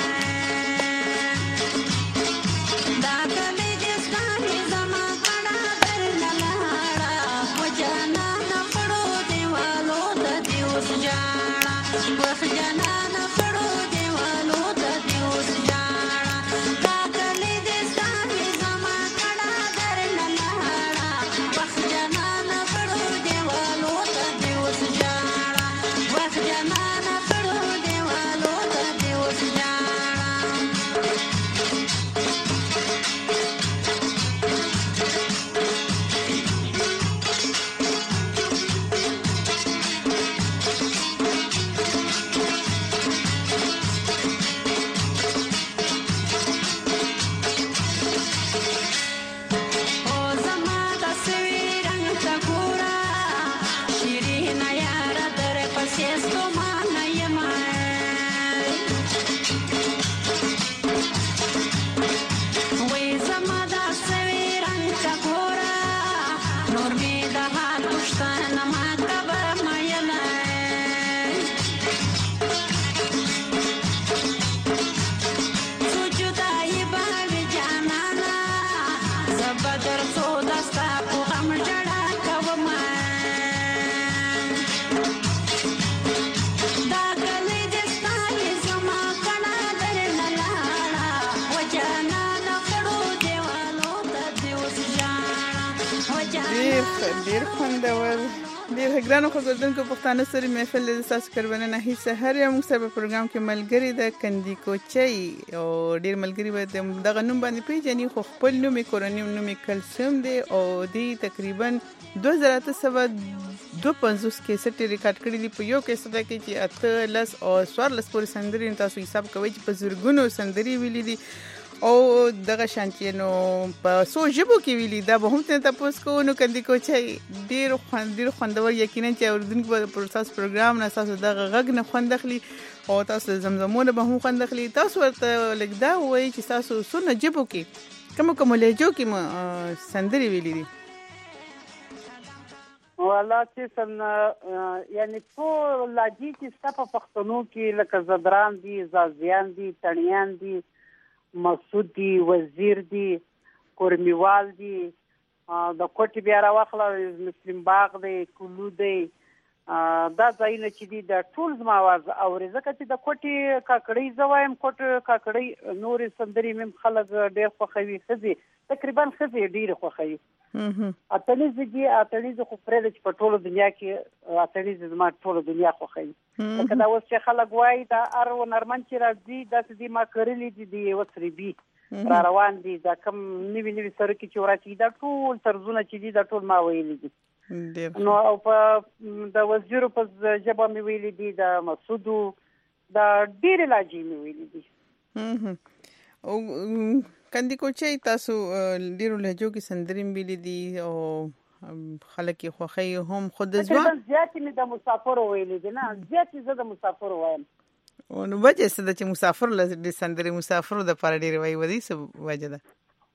ډېر خوندور ډېر ګرانو خبردونکو پښتانه سره محفل د تاسو کړونه نه هیڅ هر یو موږ سره په پروګرام کې ملګری د کندی کوچي او ډېر ملګری به دغه نوم باندې پیژني خو خپل نوم یې کورنۍ نوم یې کلسوم دی او دی تقریبا دوه زره اته سوه دوه پنځوس کې سټ ریکارډ کړی دی په یو کې څه کې چې اته لس او څوارلس پورې سندري تاسو حساب کوئ چې په زرګونو سندري ویلي دي او دغه شانتي نو په سو ژبو کې ویلي دا به هم تاسو کو نو کندي کوچي ډیر خوند ډیر خوندور یقینا چې اوردونکو په پروسس پروګرام نه تاسو دغه غږ نه خوند اخلي او تاسو زمزمونه به هم خوند اخلي تاسو ورته لګدا وایي چې تاسو سونه ژبو کې کوم کوم لهجو کې سندري ویلي دي والله چې سم یعنی ټول لاجی چې ستاسو پښتنو کې لکه زدران دي زازیان دي تڼیان دي مسعود دی وزیر دی کورمیوال دی د کوټي بیا راوخله مسلم باغ دی کلو دی دا ځایونه چې دي د ټول زما आवाज اوري ځکه چې د کوټي کاکړی زوایم کوټ کاکړی نورې سندري مم خلک ډېر خوښوي خزي تقریبا خزي ډېر خوښوي اتلې زګي اتلې خو پرې د په ټولو دنیا کې اتلې زما ټولو دنیا خوښوي لکه دا اوس چې خلک وایي دا ار و نرمن چې راځي دا چې ما کړلې دي دی وسري بي را روان دي دا کوم نیوی نیوی سره کې چې وراتي دا ټول ترزونه چې دي دا ټول ما ویلې دي نو او په د وزیرو په ژبه مې ویلي دي د مسعودو د ډېر لاجی مې ویلي دي. او کندي کوچي تاسو ډیرو لهجو کې سندري ویلي دي او خلک یې خوښي هم خود ځوان زیات مې د مسافر ویلي دي نه زیات زه د مسافر وایم. او نو وجه څه د چې مسافر له سندري مسافر د پر ډیر وای ودی څه وجه ده؟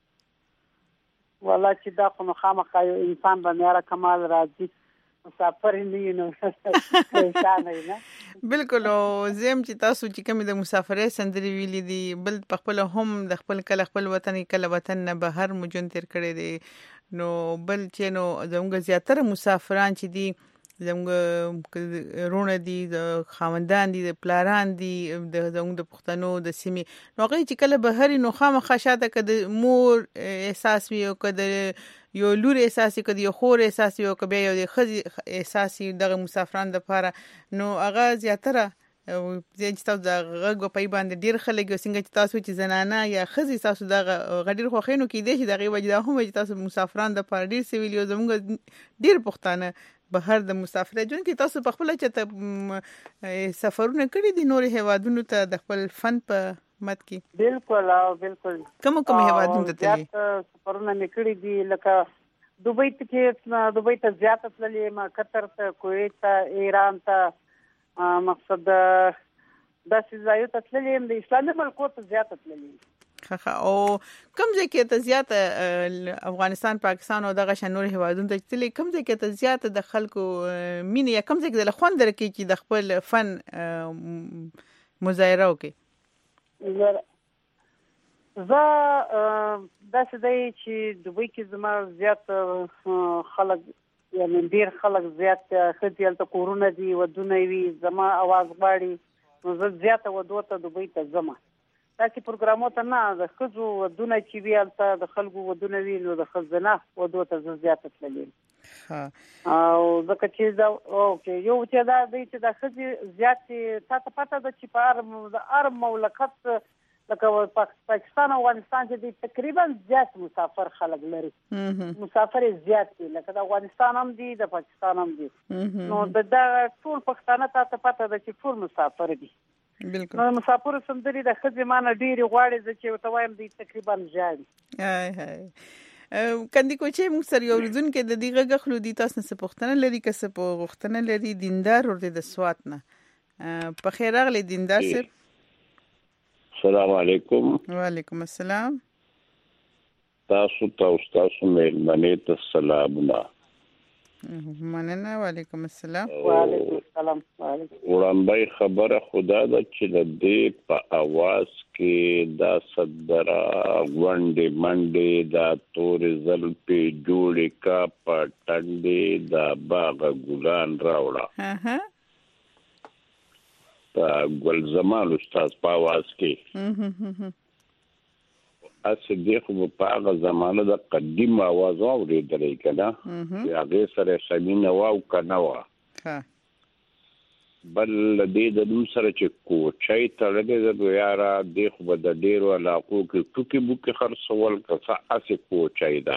والله چې دا خو خامخا یو انسان باندې را کمال راځي مسافر نه نو پریشان نه. بالکل او زم چې تاسو چې کوم د مسافرې سندري ویلي دي بل په خپل هم د خپل کله خپل وطن کله وطن نه بهر مجون تیر کړي دي نو بل چې نو زموږ زیاتره مسافران چې دي زموږ رونه دي د خاوندان دي د پلاران دي د زموږ د پښتنو د سیمې نو هغه چې کله بهر نو خامخا شاته کده مور احساس وي او کده یو لور احساس کده یو خور احساس یو کبه یو د خزي احساس دغه مسافران د لپاره نو هغه زیاتره زین چې تاسو د غږ په باندې ډیر خلک څنګه چې تاسو چې زنانه یا خزي تاسو د غډیر خوخینو کې دي چې دغه وجدا هم چې تاسو مسافران د لپاره ډیر سویل یو زموږ ډیر پښتانه بهر د مسافرۍ جون کې تاسو په خپل چې سفرونه کړی دي نور هیوادونو ته د خپل فن په مت کې؟ بالکل او بالکل کوم کوم هیوادونو ته تللی سفرونه مې کړی دي لکه دوبۍ ته دوبۍ ته زیات تللی ما قطر ته کویت ته ایران ته مقصد داسې ځایو ته تللی د اسلامي ملکو ته زیات تللی. خخه او کوم ځای کې ته زیات افغانستان پاکستان او دغه شنور هیوادونو ته تللی کوم ځای کې ته زیات د خلکو مینه یا کوم ځای کې د خوند درکې چې د خپل فن مظاهره وکړي؟ زه داسې دی چې دوبۍ کې زما زیات خلک یعنی ډیر خلک زیات ښځې هلته کورونه دي ودونه وي زما اواز غواړي نو زه زیاته ودو ته دوبۍ ته ځم. داسې پروګرامو ته نه د ښځو ودونه چې وي هلته د خلکو ودونه وي نو د ښځینه ودو ته زه زیاته تللی او ځکه چې دا اوکې یو چې دا دی چې د ښځې زیاتې تا ته پته ده چې په هر د هر مملکت لکه پاکستان او افغانستان چې دی تقریبا زیات مسافر خلک لري مسافر زیات دي لکه د افغانستان هم دي د پاکستان هم دي نو د ټول پښتانه تا ته پته ده چې ټول مسافر دي. بالکل نو مسافر سندري د خځې مانه ډېری غواړي چې چې ته وایم دي تقریبا ژاړي. هاي هاي کندي کوچې موږ سره یو ورځون کې د دې غږ خلو دي تاسو نه پوښتنه لري که څه په غوښتنه لري دیندار ورته د سوات نه په خیر راغلی دیندار صاحب. السلام علیکم. وعلیکم السلام. تاسو ته تاسو مېلمنې ته سلامونه. مننه. وعلیکم السلام. وعلیکم السلام. وړاندې خبره خدا ده چې د دې په आवाज کې دا صدرا غونډې منډې دا تورې زلپې جوړې کا پټندې دا باغ ګلان راوړه ها تا ګل زمان استاد په आवाज کې اسه دغه په هغه زمانه د قدیم आवाज اورېدلې کنه چې هغه سره سمینه واو کنه وا ها بل دې د نوم سره چې کوچای تړلې د یارا دغه په د ډیرو علاقو کې ټوکی بوکي خرڅول کڅه اسه کوچای دا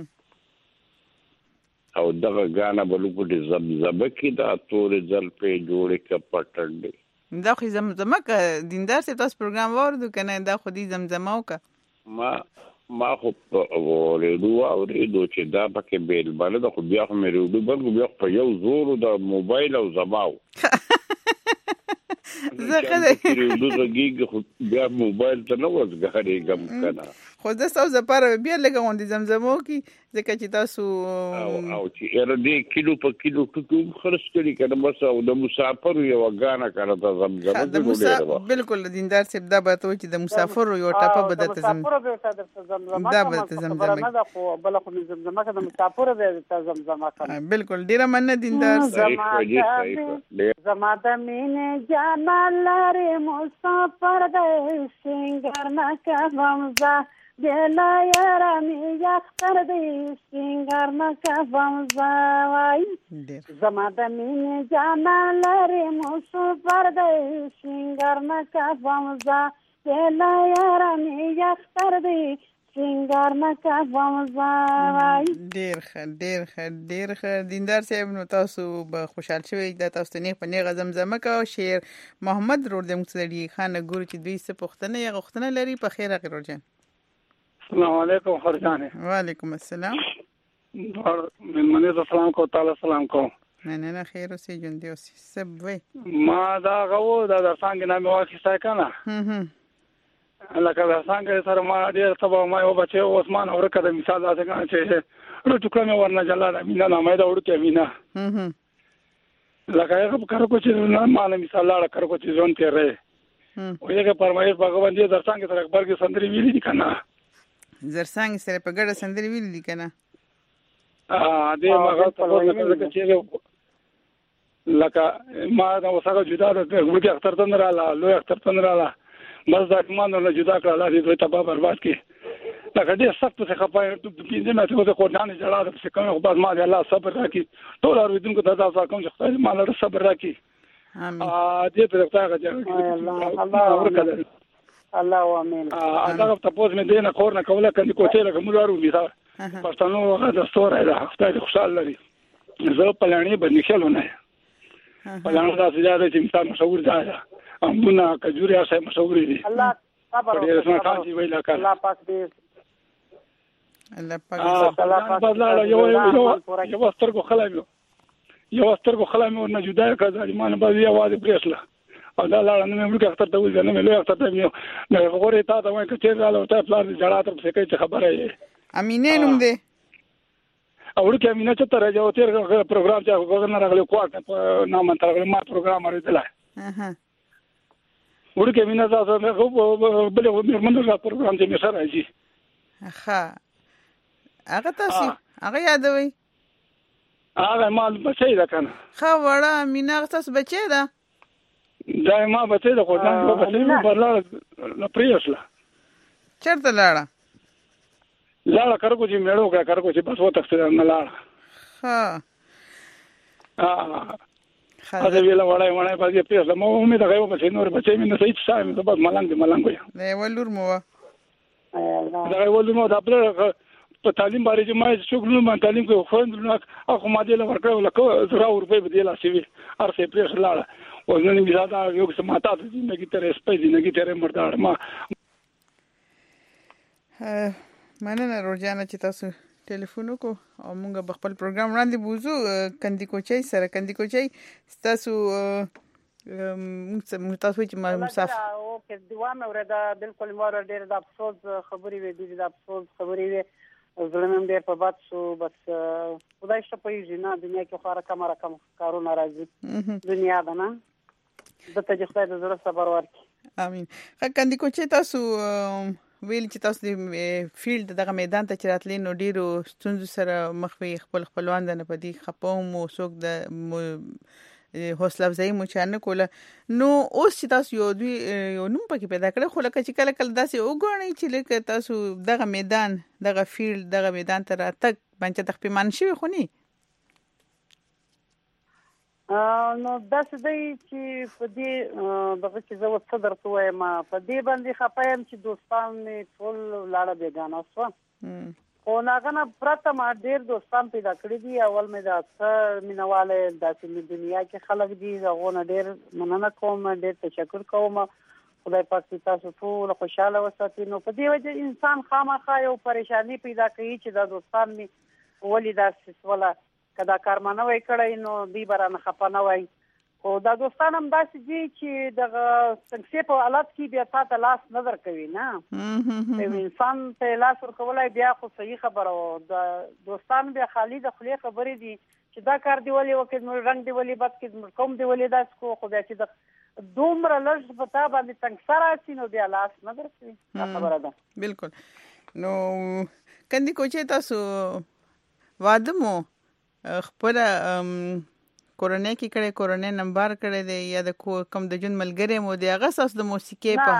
او دغه غانا بلوکو دې زمزمه کې دا تورې ځل په جوړې ک پټندې دا خو زمزمه ک دیندار سي تاسو پروګرام وردو کنه دا خو دې زمزمه وک ما ما خو ورېدو اورېدو چې دا پکې بیل باندې د خو بیا خو مې ورېدو بلکې بیا په یو زور د موبایل او زماو زه خدای ورېدو زګیږي خو بیا موبایل ته نه وځګارېږم کنه خو د تاسو لپاره بیا لګون دي زمزمو کې ځکه چې تاسو او او چې ار دې کیلو په کیلو ټکو خرڅ کړي کنه بس او د مسافر یو غانا کنه ته زمزمه د مسافر بالکل دیندار صاحب دا به ته چې د مسافر یو ټاپه بده ته مسافر به ته زمزمه دا به ته زمزمه نه دا خو بل خو زمزمه که د مسافر به ته زمزمه کنه بالکل ډیره مننه دیندار زما د مینې جانان لري مسافر دې سنگر نه کوم ځا دلا یارا می یختر دې سنگر نه کوم ځا وای زما د مینې جانان لري مسافر دې سنگر نه کوم ځا دلا یارا می یختر دې سنگار نکوم زوی. ډیر ښه ډیر ښه ډیر ښه دیندار صاحب نو تاسو به خوشحال شوي دا تاسو ته نیغ په نیغه زمزمه کوه. شعر محمد روړ د موږ سړي خان ګورو چې دوی څه پوښتنه یا غوښتنه لري. په خیر غیر جان. السلام علیکم خرجان. وعلیکم السلام. من منی سلام کو تعالی سلام کو. نه نه نه خیر اوسې جون دی اوسې سب وای. ما دا غو دا د څنګه نامه واخیسته کنه. هم هم. لکه دا څنګه سره ما ډیر سبا ما یو بچو عثمان اورکه د مثال دا څنګه چې نو ټکړه مې ورنه جلاله مینا نامه دا ورکه مینا. هم هم. لکه هغه کار کو چې نه مال مثال لا کار کو چې ځون تیرې. هم. ویګه پرمایش بغوان دې در څنګه تر اکبر کې سندري ویلي دي کنه. زرڅنګ سره په ګډه سندري ویلي دي کنه. ا دې ما غلط وکړه چې لکه ما دا وسره جدا د ګورګي اختر تن رااله لوی اختر تن رااله بس دا کمانو نه جدا کړل دي دوی تبا برباد کی لکه دې سخت څه خپای د پینځه مته د قرآن جړا د څه کوم خو ما دې الله صبر راکړي ټول اوریدونکو ته تاسو کوم چې خدای ما له صبر راکړي. امين. ا دې په تاګه چې الله الله ورکړي الله امين. ا دا په تاسو مې دې نه کور نه کوله کني کوته لکه موږ ورو میثال پښتنو د ستوره ده خدای خوشاله لري. زه پلانې بنښلونه پلان دا سجاده چې مثال مشهور ده امونه کجوري اسه مشهور دي. الله صبر وکړي. الله پاک دې الله پاک الله پاک بدلاله یو یو یو سترګو خلامو یو سترګو خلامو نه جدا کړه ایمان باندې आवाज پریسله او دا لاړ نه مې ورکه اختر ته وځه نه مې لوی اختر ته مې نه غوړې تا ته وای کچې رااله ته پلار دې جړا تر څه کوي خبره یې امینه نوم دې اور کې امینه چې تر راځو تیر پروګرام چې وګورنه راغلی کوټه په نام تر ما پروګرام اړیدل. اها ورکه امینه تاسو نه خو بل منو را پروګرام چې مسره راځي. ها هغه تاسو هغه یادوي هغه مال بچی ده کنه. خا وړه امینه تاسو بچی ده دا ما بچی ده خو دا بچی برلاله نه پریښله چرته لاړه لاړه کارکو چې میړو کا کارکو چې بس وته ستاره نه لاړه. ها ا هغه ویلا وړای وړای په دې پیسه مو امید غو په نور بچی مې نه صحیح څه مې بس ملنګ ملنګ وي. نه ولور مو دا ولور مو دا په تعلیم باندې چې ما شغل نه تعلیم کوي خو نه اخو ما دې لور کړو لکه زرا روپے به دې لا سی وي ارسه پرېښ لاړه او نن می زاده یو څه ماته دې نه کیته سپې دې نه کیته مردار ما مننه روزانه چې تاسو ټلیفون وکړو او موږ په خپل پروګرام وړاندې بوزو کندي کوچي سره کندي کوچي تاسو موږ تاسو چې ما مسافر او کې دوه مې وردا بالکل مور ډېر د افسوس خبرې وې دي د افسوس خبرې وې زلمم ډېر په باد شو بس خدای شپه یې نه دنیا کې خو را کوم را کوم کارونه راځي دنیا ده نه د ته خدای د زړه صبر ورکړي. امين. کندي کوچي تاسو ویل چې تاسو د فیلډ دغه میدان ته چراتلین نو ډیرو ستونزو سره مخ وي خپل خپلوان د نه پدې خپوم او څوک د حوصله افزایی مو چانه کوله نو اوس چې تاسو یو دوی یو نوم پکې پیدا کړ خو لکه چې کله کله داسې وګورئ چې لکه تاسو دغه میدان دغه فیلډ دغه میدان ته راتګ باندې تخپیمان شوی خو نه نو داسې دی چې په دې دغه چې زه څه درته وایم په دې باندې خپایم چې دوستان مې ټول لاړه بیګانه شو خو هغه نه پرته ما ډېر دوستان پیدا کړي دي اول مې دا څه مینواله داسې دنیا کې خلک دي هغه نه ډېر مننه کوم ډېر تشکر کوم خدای پاک تاسو ټول خوشاله وساتي نو په دې وجه انسان خامخا یو پریشانی پیدا کوي چې دا دوستان مې ولې داسې ولا کدا کارمانه وای کړی نو دی برانه خپانه وای او دا دوستان هم داسې دي چې دغه څنګه په حالت کې بیا تاسو لاس نظر کوي نه یو انسان ته لاس ورکولای بیا خو صحیح خبره او دا دوستان بیا خالی د خلی خبرې دي چې دا کار دی ولې وکړ نو رنگ دی ولې بد کې کوم دی ولې داس کو خو بیا چې د دومره لږ پتا باندې څنګه سره سي نو بیا لاس نظر کوي دا خبره ده بالکل نو کندي کوچې تاسو واده مو خپل کورونه کې کړه کورونه نمبر کړه دی یا د کوم د جون ملګری مو دی هغه اساس د موسیقي په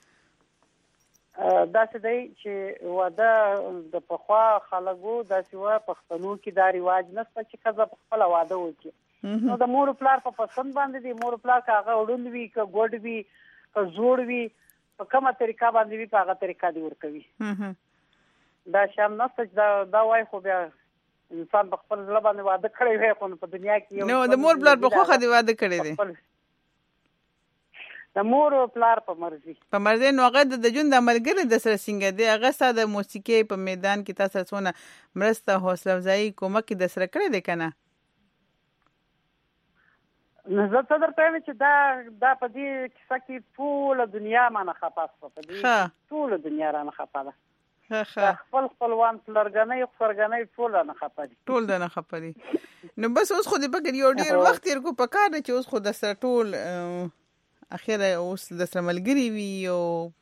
دا څه دی چې واده د پخوا خلکو د سیوا پښتنو کې دا ریواج نشته چې خزه خپل واده وکړي نو د مور پلار په پسند باندې دی مور پلار کاغه وډوند وی ک ګوډ وی ک زوړ وی په کومه طریقه باندې وی په هغه طریقه دی ور کوي دا شام نسته دا دا وای خو بیا انسان په خپل ځل باندې واده کړی وي خو په دنیا کې نو د مور پلار په خوخه دی واده کړی دی د مور پلار په مرزي په مرزي نو هغه د جون د عملګری د سره څنګه دی هغه ساده موسیقي په میدان کې تاسو څونه مرسته حوصله افزایی کومک د سره کړی دی کنه نو زه څه درته وایم چې دا دا په دې کیسه کې ټول دنیا مانه خپاس په دې ټول دنیا را نه خپاله خپل خپلوان لرګنۍ خورګنۍ ټول نه خپدي ټول نه خپدي نو بس اوس خو دې پکې یو ډیر وخت یې کو پکار نه چې اوس خو د سره ټول اخیره اوس د سره ملګری وي یو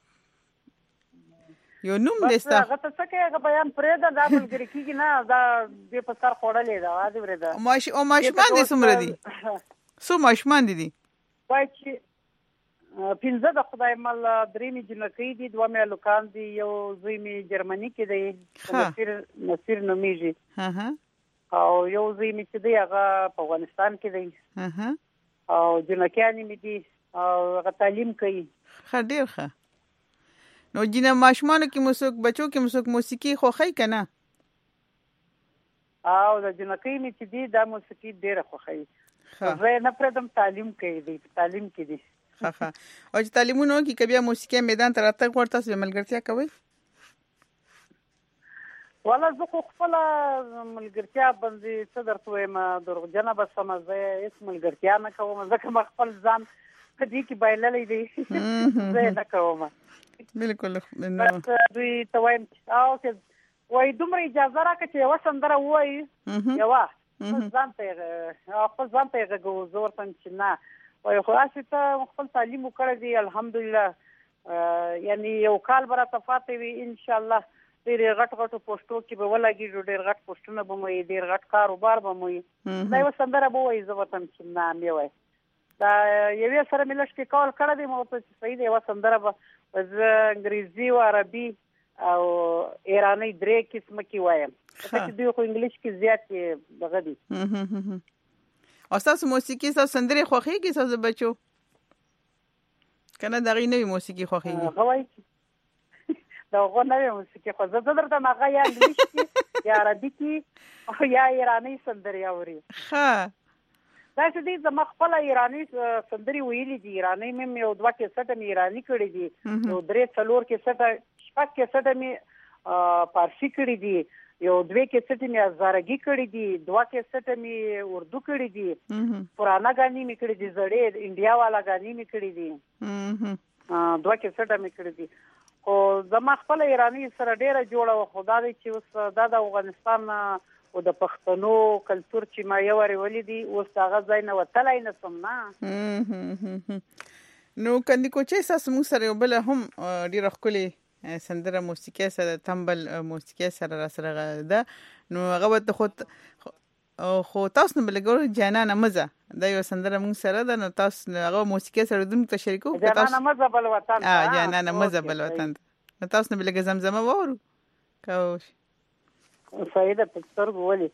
یو نوم دستا هغه څه کې هغه بیان پرې دا د ملګری کېږي نه دا دې په سر خوړلې دا واځي ورته ماش او ماشمان دې سمره دي سو ماشمان دي دي وای چې پینځه د خدای مل درې می جنکی دي دوه مې لوکان دي یو زوی می جرمني کې دی نصیر نصیر نومیږي ها ها او یو زوی می چې دی هغه په افغانستان کې دی ها ها او جنکیانی می دي او هغه تعلیم کوي ښه ډیر ښه نو جنا ماشمانو کې موسیقي بچو کې موسیقي موسیقي خوخی کنه او د جنکی می چې دی دا موسیقي ډیره خوخی زه نه پردم تعلیم کوي دی تعلیم کې دی ها ها او چې تعلیمونو کې کبیا موسیقي میدان ته راته ورته سم ملګرتیا کوي ولا زه خو خپل ملګرتیا باندې څه درته وایم دروغجنه بس سمزه هیڅ ملګرتیا نه کوم ځکه ما خپل ځان په دې کې بایللې دی زه نه کوم بالکل نو دوی ته وایم او چې وای دومره اجازه راکړه چې یو سندره وای یو ځان ته خپل ځان ته غوځور څنګه نه وای خو اسی ته خپل تعلیم وکړی دی الحمدلله یعنی یو کال برا تفاته وی ان شاء الله ډېر غټ غټ پوسټو کې به ولګي ډېر غټ پوسټونه به مې ډېر غټ کاروبار به مې دا یو سندره به وای زه وطن چې نام یې وای دا یو سره ملش کې کال کړی دی مو ته صحیح دی یو سندره به انګریزي او عربي او ایرانی درې قسمه کې وایم چې دوی خو انګلیش کې زیات دغه دي او تاسو موسیقي تاسو سندري خوخيږي تاسو بچو کنه دغه نوې موسیقي خوخيږي غوای دا غو نوې موسیقي خو زه درته هغه یا انګلیش کې یا عربي کې او یا ایرانی سندري اوري ها دا چې دې زما خپل ایرانی سندري ویلي دي ایرانی مې یو دوه کې سټه مې ایرانی کړې دي یو درې څلور کې سټه شپږ کې سټه مې فارسی کړې دي یو دوه کې سټه مې زارګي کړې دي دوه کې سټه مې اردو کړې دي پرانا غاني مې کړې دي زړې انډیا والا غاني مې کړې دي دوه کې سټه مې کړې دي او زما خپل ایرانی سره ډیره جوړه خدا دې چې اوس د افغانستان او د پښتنو کلچر چې ما یو ور ولې دي اوس هغه ځای نه وتلای نه سم نه نو کندي کوچې ساس مو سره بل هم ډیره خولي سندره موسیقي سره تمبل موسیقي سره را سره ده نو هغه ته خو خو تاسو نه بلګور جانانه مزه دا یو سندره مون سره ده نو تاسو هغه موسیقي سره دوم ته شریکو جانانه مزه بل وطن اه جانانه مزه بل وطن نو تاسو نه بلګ زمزمه وورو کوش سیده پکتر ولي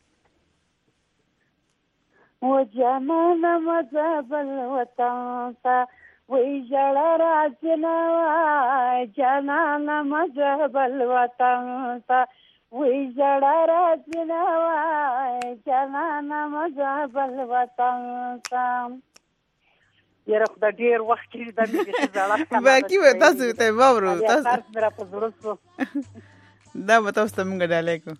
و جانانه مزه بل وطن تا وی جړه راځنه جانانه مزه بل وطن تا وی جړه راځنه جانانه مزه بل وطن تا یره خدای ډیر وخت کې د دې ځړه باقي و تاسو ته وورو تاسو درا په ضرورت دا به تاسو ته مونږ ډالې کو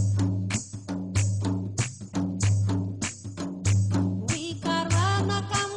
We got one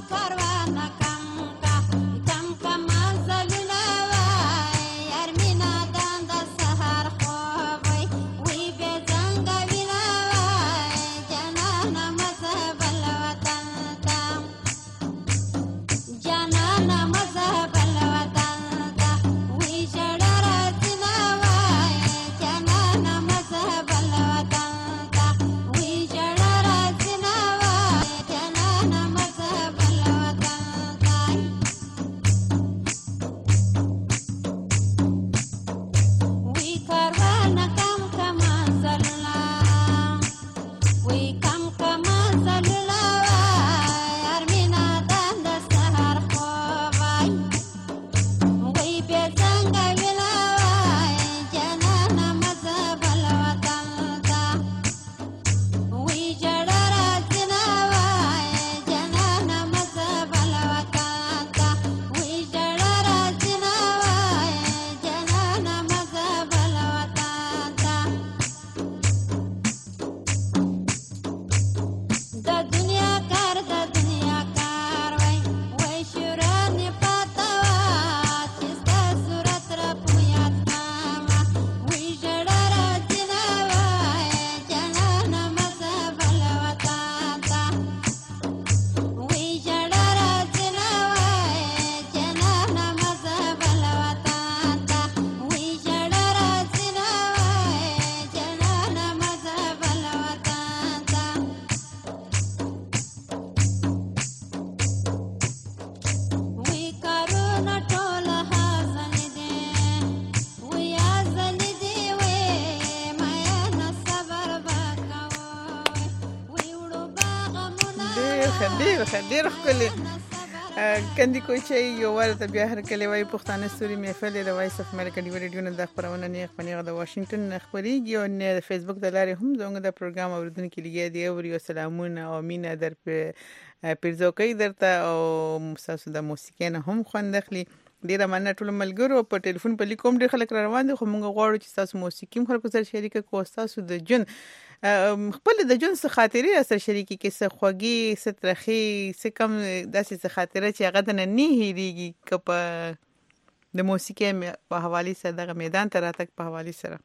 ډېر ښکلي کندي کوچي یو ورته بیا هر کله وای پښتانه ستوري محفل د وایس اف امریکا دی ریډیو نه د خبرونه نه خپنیغه د واشنگټن نه خبريږي او نه فیسبوک د لارې هم زموږ د پروګرام اوریدونکو لګي دی او یو سلامونه او مینه در په پیرزوکي درته او مساسو د موسیقي نه هم خوندخلی ډیره مننه ټول ملګرو په ټلیفون په لیکوم ډیر خلک را روان دي خو موږ غواړو چې تاسو موسیقي هم خلکو سره شریک کړو تاسو د جن خپل د جن څخه خاطرې سره شریکي کې څه خوږی څه ترخی څه کم داسې څه خاطره چې هغه د نه هېریږي که د موسیقي په حواله سره دغه میدان ته راتګ په حواله سره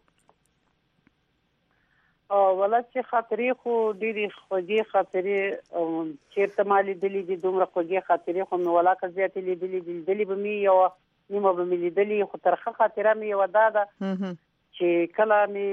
او ولته خاطرې خو ډېری خوږی خاطرې چیرته مالي دلی دي دومره خوږی خاطرې خو نو ولاکه زیاتې لیدلې دي دلی به می یو نیمه به می لیدلې خو ترخه خاطره می یو داده چې کله می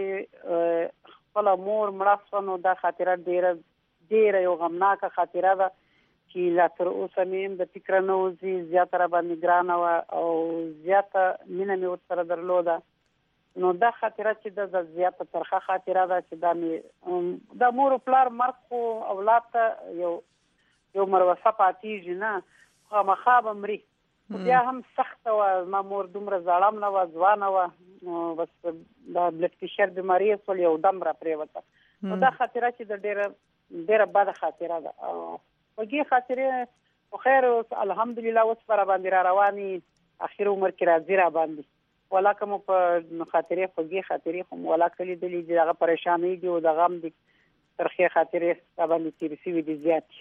خپل مور مړه نو دا خاطره ډیره ډیره یو غمناکه خاطره ده چې لا تر اوسه مې د فکر نه وځي زیاته را باندې ګرانه وه او زیاته مینه مې ورسره درلوده نو دا خاطره چې د زیاته ترخه خاطره ده چې دا مې د مور او پلار مرګ خو اولاد ته یو یو مروسه پاتېږي نه خامخا به مري بیا هم سخته وه ما مور دومره زړه نه وه ځوانه وه نو بس دا بلډ پرېشر بیماري سول یو دم را پرېوته نو دا خاطره چې د ډېره ډېره بده خاطره ده خوږې خاطرې خو خیر اوس الحمدلله اوس به را باندې را روانې اخر عمر کې راځي را باندې ولاکه مو په خاطرې خوږې خاطرې خو مو ولاکه لیدلې دي هغه پریشانۍ دي او د غم دي ترخې خاطرې را باندې تېرې شوي دي زیات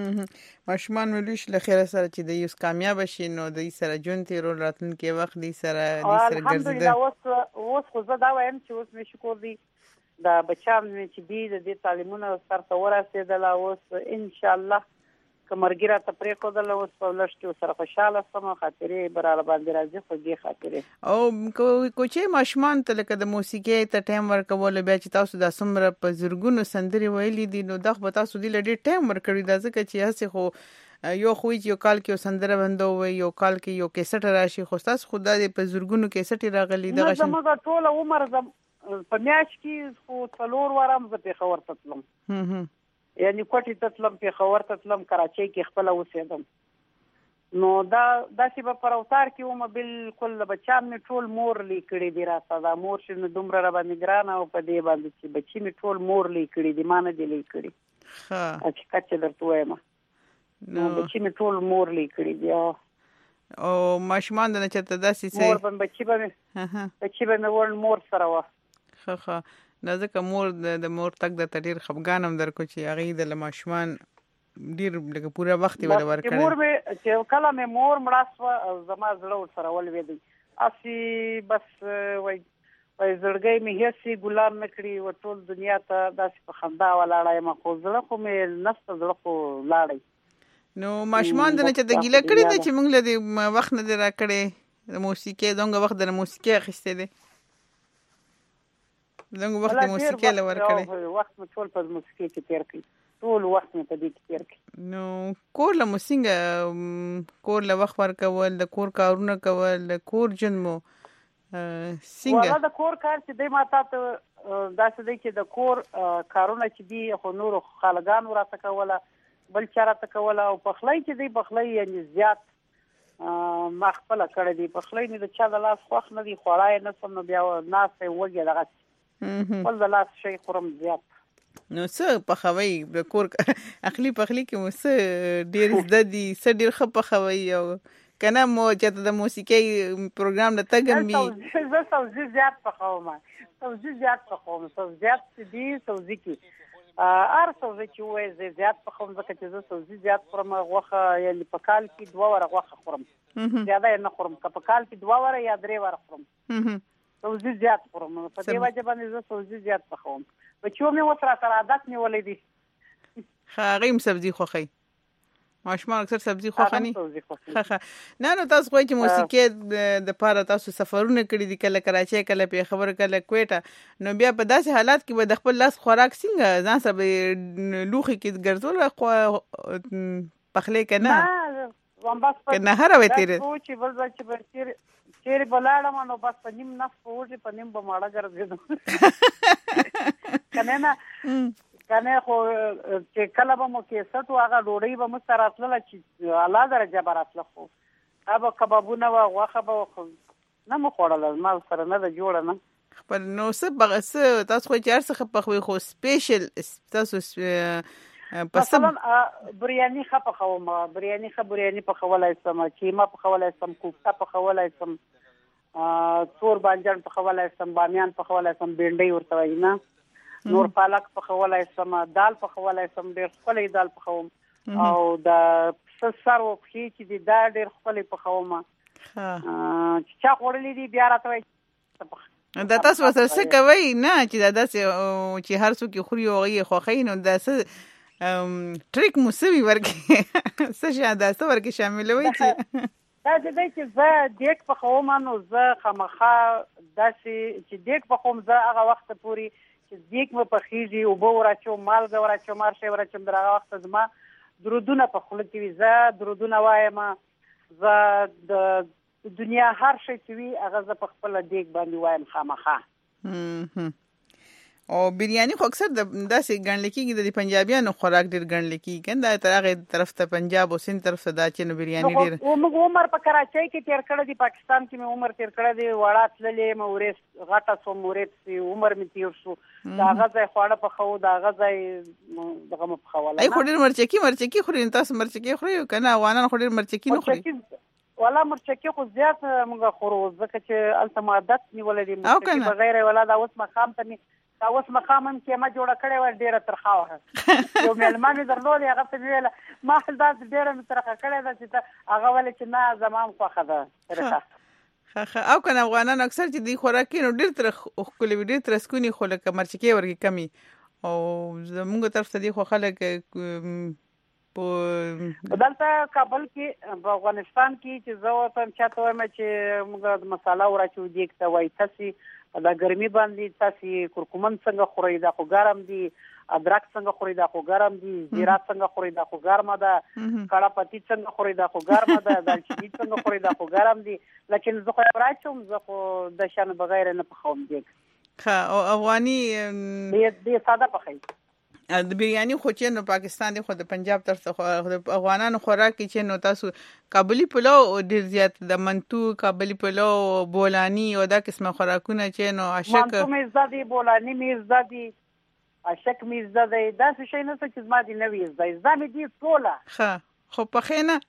ماشومان ملوش له خیره سره چې د یوس کامیاب شي نو د سره جون تیرول راتلونکي وخت دی سره د سره ګرځیدل الحمدلله اوس اوس خو زه دا وایم چې اوس مې شکر دی دا بچام چې دی د دې تعلیمونو سره ته ورسېدل اوس ان شاء الله کمرګرا ته پرې کودل اوس په لښتو سره خوشاله سم خاطرې برابر باندې راځي خوږی خاطرې او کوچې ماشومان ته لکه د موسیقي ته ټایم ورکول بیا چې تاسو د سمره په زرګونو سندري ویلې دي نو دغه تاسو د لډي ټایم ورکړی دا ځکه چې هڅه خو یو خو یو کال کې سندره بندو وي یو کال کې یو کیسټ راشي خو تاسو خو د په زرګونو کیسټ راغلي دغه شي زموږ ټول عمر په میاش کې خو څلور وارم زه په خبر تطلم یعنی کوټی تطلم په خبر تطلم کراچۍ کې خپل اوسېدم نو دا داسې په پروتار کې ومه بالکل بچام می ټول مور لیکړي دي راته دا مور شنو دومره را باندې ګرانه او په دې باندې چې بچی می ټول مور لیکړي دي مان دي لیکړي ها چې کچ درته وایم نو بچی می ټول مور لیکړي دي او ماشومان د چته داسې سي مور باندې بچی باندې بچی باندې ور مور سره وا خه خه دا ځکه مور د مور تک د تډیر خفګانم درکو چې هغه د لماشمان ډیر لکه پوره وخت ولا ورکړي مور به چې کله مې مور مړاسو زما زړه سره ولوي اسی بس وای وای زړګي مې هيڅ ګلان نکړي و ټول دنیا ته داسې په خندا ولاړای ما خو زړه خو مې نفس زړه خو لاړی نو ماشمان د نه چې د ګیله کړی د چې موږ له وخت نه را کړي د موسیقي دغه وخت د موسیقي اخیسته دي زنګ وخت موسیقي له ور کړی وخت مې ټول په موسیقي کې تیر کړی ټول وخت مې په دې کې تیر کړی نو کور له موسیقي کور له وخت ور کول د کور کارونه کول کور جنمو سینګ ولا د کور کار چې د ماته ته داسې دی چې د کور کارونه چې دی خو نور خالګان ورته کوله بل چارته کوله او په خلای چې دی په خلای یعنی زیات ما خپل کړی دی په خلای نه د چا د لاس خوښ نه دی خوړای نه سم بیا ناس وګي دغه ول د لاس شي خورم زیات نو څه په خوي د کور اخلي په خلي کې مو څه ډیر زده دي څه ډیر خپ په خوي او کنه مو چې د موسیقي پروګرام نه تګم می زه سوزي زیات په خوم سوزي زیات په خوم سوزي زیات دي سوزي کې ار سوزي چې وې زیات په خوم ځکه چې زه سوزي زیات خورم غوخه یعنی په کال کې دوه وره غوخه خورم زیاده نه خورم که په کال کې دوه وره یا درې وره خورم سوزي زیات خورم په دې وجه باندې زه سوزي زیات پخوم بچو مې وتر تر عادت نیولې دي خاغیم سبزي خوخي ماشومان اکثر سبزي خوخني خخه نه نو تاسو کوی چې موسیقي د پاره تاسو سفرونه کړی دي کله کراچۍ کله په خبر کله کوټه نو بیا په داسې حالات کې به د خپل لاس خوراک څنګه ځان سره لوخي کې ګرځول پخلې کنه وامباس په نه هر وې تیر چې بل ځای چې تیر چیرې بلاړم نو بس په نیم نفس پوجي په نیم به ماړه ګرځېدم کنه نه کنه خو چې کله به مو کیسټ هغه ډوډۍ به مو سره راتله چې اعلی درجه به راتله خو هغه کبابونه و غوښه به نه مو خوړله ما سره نه ده جوړه نه خپل نو څه بغه څه تاسو خو چې هر څه پخوي خو سپیشل تاسو مثلا بریانی ښه پخوم بریانی ښه بریانی پخولی سم کیما پخولی سم کوفته پخولی سم تور بانجان پخولی سم بامیان پخولی سم بینډۍ ورته وایي نه نور پالک پخولی سم دال پخولی سم ډېر ښکلی دال پخوم او د پسه سر و پښې چې دي دا ډېر ښکلی پخوم چې چا خوړلی دي بیا راته وایي دا تاسو ورسره څه کوئ نه چې دا داسې چې هر څوک یې خوري او هغه یې خوښوي نو دا څه ټریک مو څه وي ورکې څه شی دا څه ورکې شاملوئ چې دا چې دی چې زه دیګ پخوم نو زه خامخا داسې چې دیګ پخوم زه هغه وخته پورې چې دیګ مې پخېږي اوبه وراچوم مالګه وراچوم هر شی وراچوم تر هغه وخته زما درودونه په خوله کې وي زه درودونه وایم زه د دنیا هر شی چې وي هغه زه په خپله دیګ باندې وایم خامخا او بریانی خو اکثر د داسې ګڼل کېږي د پنجابیانو خوراک ډېر ګڼل کېږي که نه دا تر هغې طرف ته پنجاب او سند طرف ته دا چې نو بریاني ډېر موږ عمر په کراچۍ کې تېر کړی دی پاکستان کې مې عمر تېر کړی دی وړه تللې مې ورېس غټه سوم ورېس پسې عمر مې تېر شو د هغه ځای خواړه پخوو د هغه ځای دغه مې پخوله ای خو ډېر مرچکي مرچکي خوري نو تاسو مرچکي خورئ که نه افغانان خو ډېر مرچکي نه خوري والا مرچکي خو زیات موږ خورو ځکه چې هلته مو عادت نیولی دی مرچکي بغیر والا دا اوس مقام ته مې دا اوس مقام هم کیمه جوړه کړې وه ډېره ترخه وه یو میلمه مې درلودی هغه ته مې ویله ما خپل داسې ډېره مې ترخه کړې ده چې ته هغه ولې چې نه زما هم خوښه ده ترخه ښه ښه او که نه افغانان اکثر چې دوی خوراک کوي نو ډېر ترخ ښکلي وي ډېر ترسکوني خو لکه مرچکې ورکې کم وي او زموږ طرف ته دي خو خلک په دلته کابل کې په افغانستان کې چې زه ورته چاته وایم چې موږ د مساله وراچو دیګ ته وایي تاسې دا ګرمي باندې تاسې کورکمن څنګه خورئ دا خو ګرم دي ادرک څنګه خورئ دا خو ګرم دي زیره څنګه خورئ دا خو ګرمه ده کړه پتی څنګه خورئ دا خو ګرمه ده دالچیني څنګه خورئ دا خو ګرم دي لیکن زه خو وراچوم زه خو د شانو بغیر نه پخوم دیګ ښه او افغاني دې ساده پخوي د بریانی خو چې نو پاکستان دی خو د پنجاب طرف ته د افغانانو خوراک کې چې نو تاسو کابلی پلو ډېر زیات د منتو کابلی پلو بولانی او دا قسمه خوراکونه چې نو عاشق منتو مې زده دي بولانی مې زده دي عاشق مې زده دی داسې شی نشته چې زما دي نه وي زده زده مې دي ټوله ښه خو پخې نه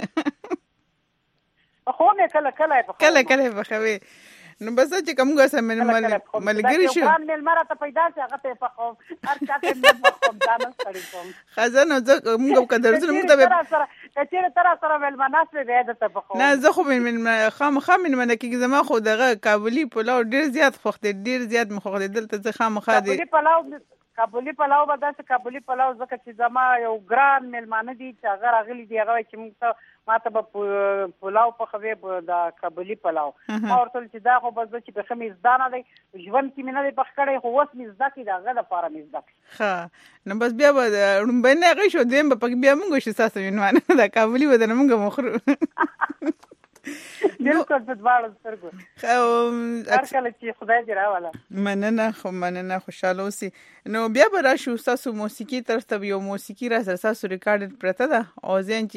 پخوم یې کله کله یې پخوم کله کله یې پخوې نو بس چې کوم ګوسه ملګری شو ګران مل مره ته پیدا شي هغه ته پخوم هر چا ته مې پخوم دا نه ستړي کوم خزانه زه موږ قدر زه موږ ته کچېره تر سره ول مناسبه به ته پخوم نه زه خو من خامخا من منه کې زما خو دغه کابلی پلاو ډیر زیات خوخته ډیر زیات مخوخه دلته زه خامخا دي کابلی پلاو کابلی پلاو به داسې کابلی پلاو ځکه چې زما یو ګران مېلمانه دي چې هغه راغلي دي هغه چې موږ ته ما ته به پلاو پخوي د کابلی پلاو ما ورته ویل چې دا خو به زه چې پخه مې زده نه دی ژوند کې مې نه دی پخ کړی خو اوس مې زده کړي د هغه دپاره مې زده کړي ښه نو بس بیا به ړومبی نه هغې شو دویم به پکې بیا مونږ شو ستاسو مېلمانه دا کابلي به درنه مونږ مخورو بالکل په دواړو سترګو هر کله چې خدای دې راوله مننه خو مننه خوشحاله اوسئ نو بیا به راشو ستاسو موسیقي طرف ته یو موسیقي را سره ستاسو ریکارډ پرته ده او ځین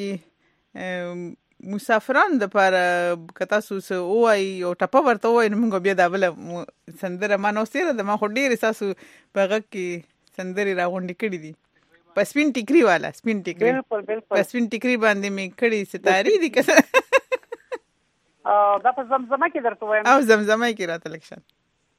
چې مسافران دپاره که تاسو څه ووایي یو ټپه ورته ووایي نو موږ بیا دا بله سندره ما نوستېره ده ما خو ډېرې ستاسو په غږ کې سندرې راغونډې کړي دي په سپین ټیکري والا سپین ټیکري بالکل بالکل په سپین ټیکري باندې مې کړي ستارې دي که دا په زمزمه کې درته وایم او زمزمه کې راته لږ شان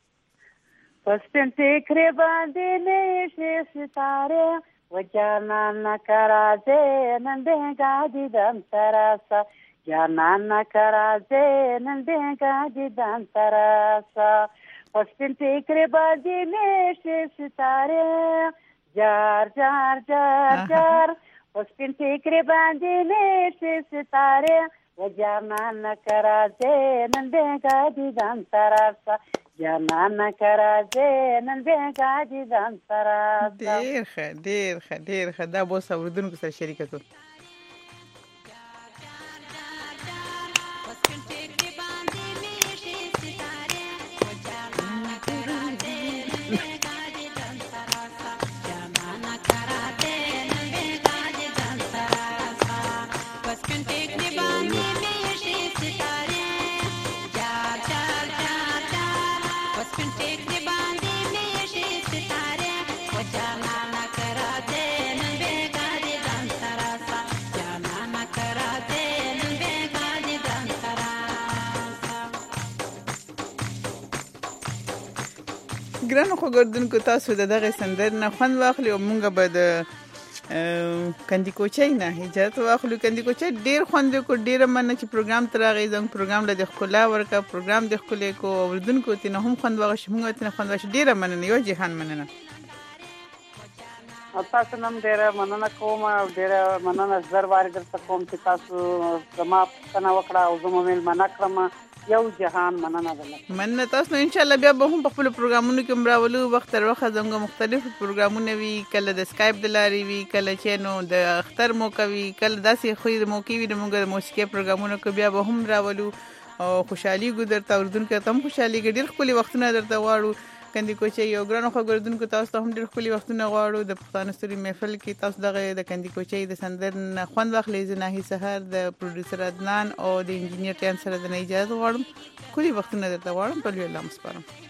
په سپین ټیکري باندې مې شي ستارې و جانانه که راځې نن بېګا دیدم تراسه جانانه که راځې نن بېګا دیدم تراسه په سپین ټیکري باندې مې شي ستارې جار جار جار جار په سپین ټیکري باندې مې شي ستارې و جانانه که راځې نن بېګا دیدم تراسه جانانه که راځې نن بېګا دیدم تراسه ډېر ښه ډېر ښه ډېر ښه دا به اوس اورېدونکو سره شریکه کړو جانانه پسپن ټیک دی باندې میشي ستاره چار چار چار چار پسپن ټیک دی باندې میشي ستاره و جانا نا کرا دے نن بیګاری دان تراسا جانا نا کرا دے نن بیګاری دان تراسا. ګرانو خو ګردونکو تاسو د دغه سندر نه خوند واخلي او مونږ به د کندی کوچای نه اجازه واخلو. کندی کوچای ډیر خوند کو ډیر مننه چې پروګرام تر راغی زموږ پروګرام له خلا ورکا پروګرام د خلې کو اوردونکو ته نه هم خوند واغش مونږ ته نه خوند واش ډیر مننه یو جهان مننه. تاسو نن ډیر مننه کوم او ډیر مننه زر واري درته کوم چې تاسو زما څنګه وکړه او زما مل مننه کړم یو جهان مننه ده. مننه تاسو نو ان شاء الله بیا به هم په خپل پروګرامونو کې مراولو وخت تر وخت زموږ مختلف پروګرامونه وی کله د سکایپ د لاري وی کله چې نو د اختر مو کوي کله داسې خو د مو کوي د موږ د موسیقي پروګرامونو کې بیا به هم راولو او خوشحالي ګذر تا وردونکو ته هم خوشحالي ګډیر خپل وختونه درته واړو. کندی کوچي یو ګرانو خو ګردونکو تاسو ته هم ډېر خپل وختونه غواړو د پښتانه ستوري محفل کې تاسو دغه د کندی کوچي د سندر نه خوند واخلئ. زه ناهي سحر د پروډوسر عدنان او د انجینیر ټان سره د اجازه غواړم. کلی وختونه درته غواړم په لوی الله مسپارم.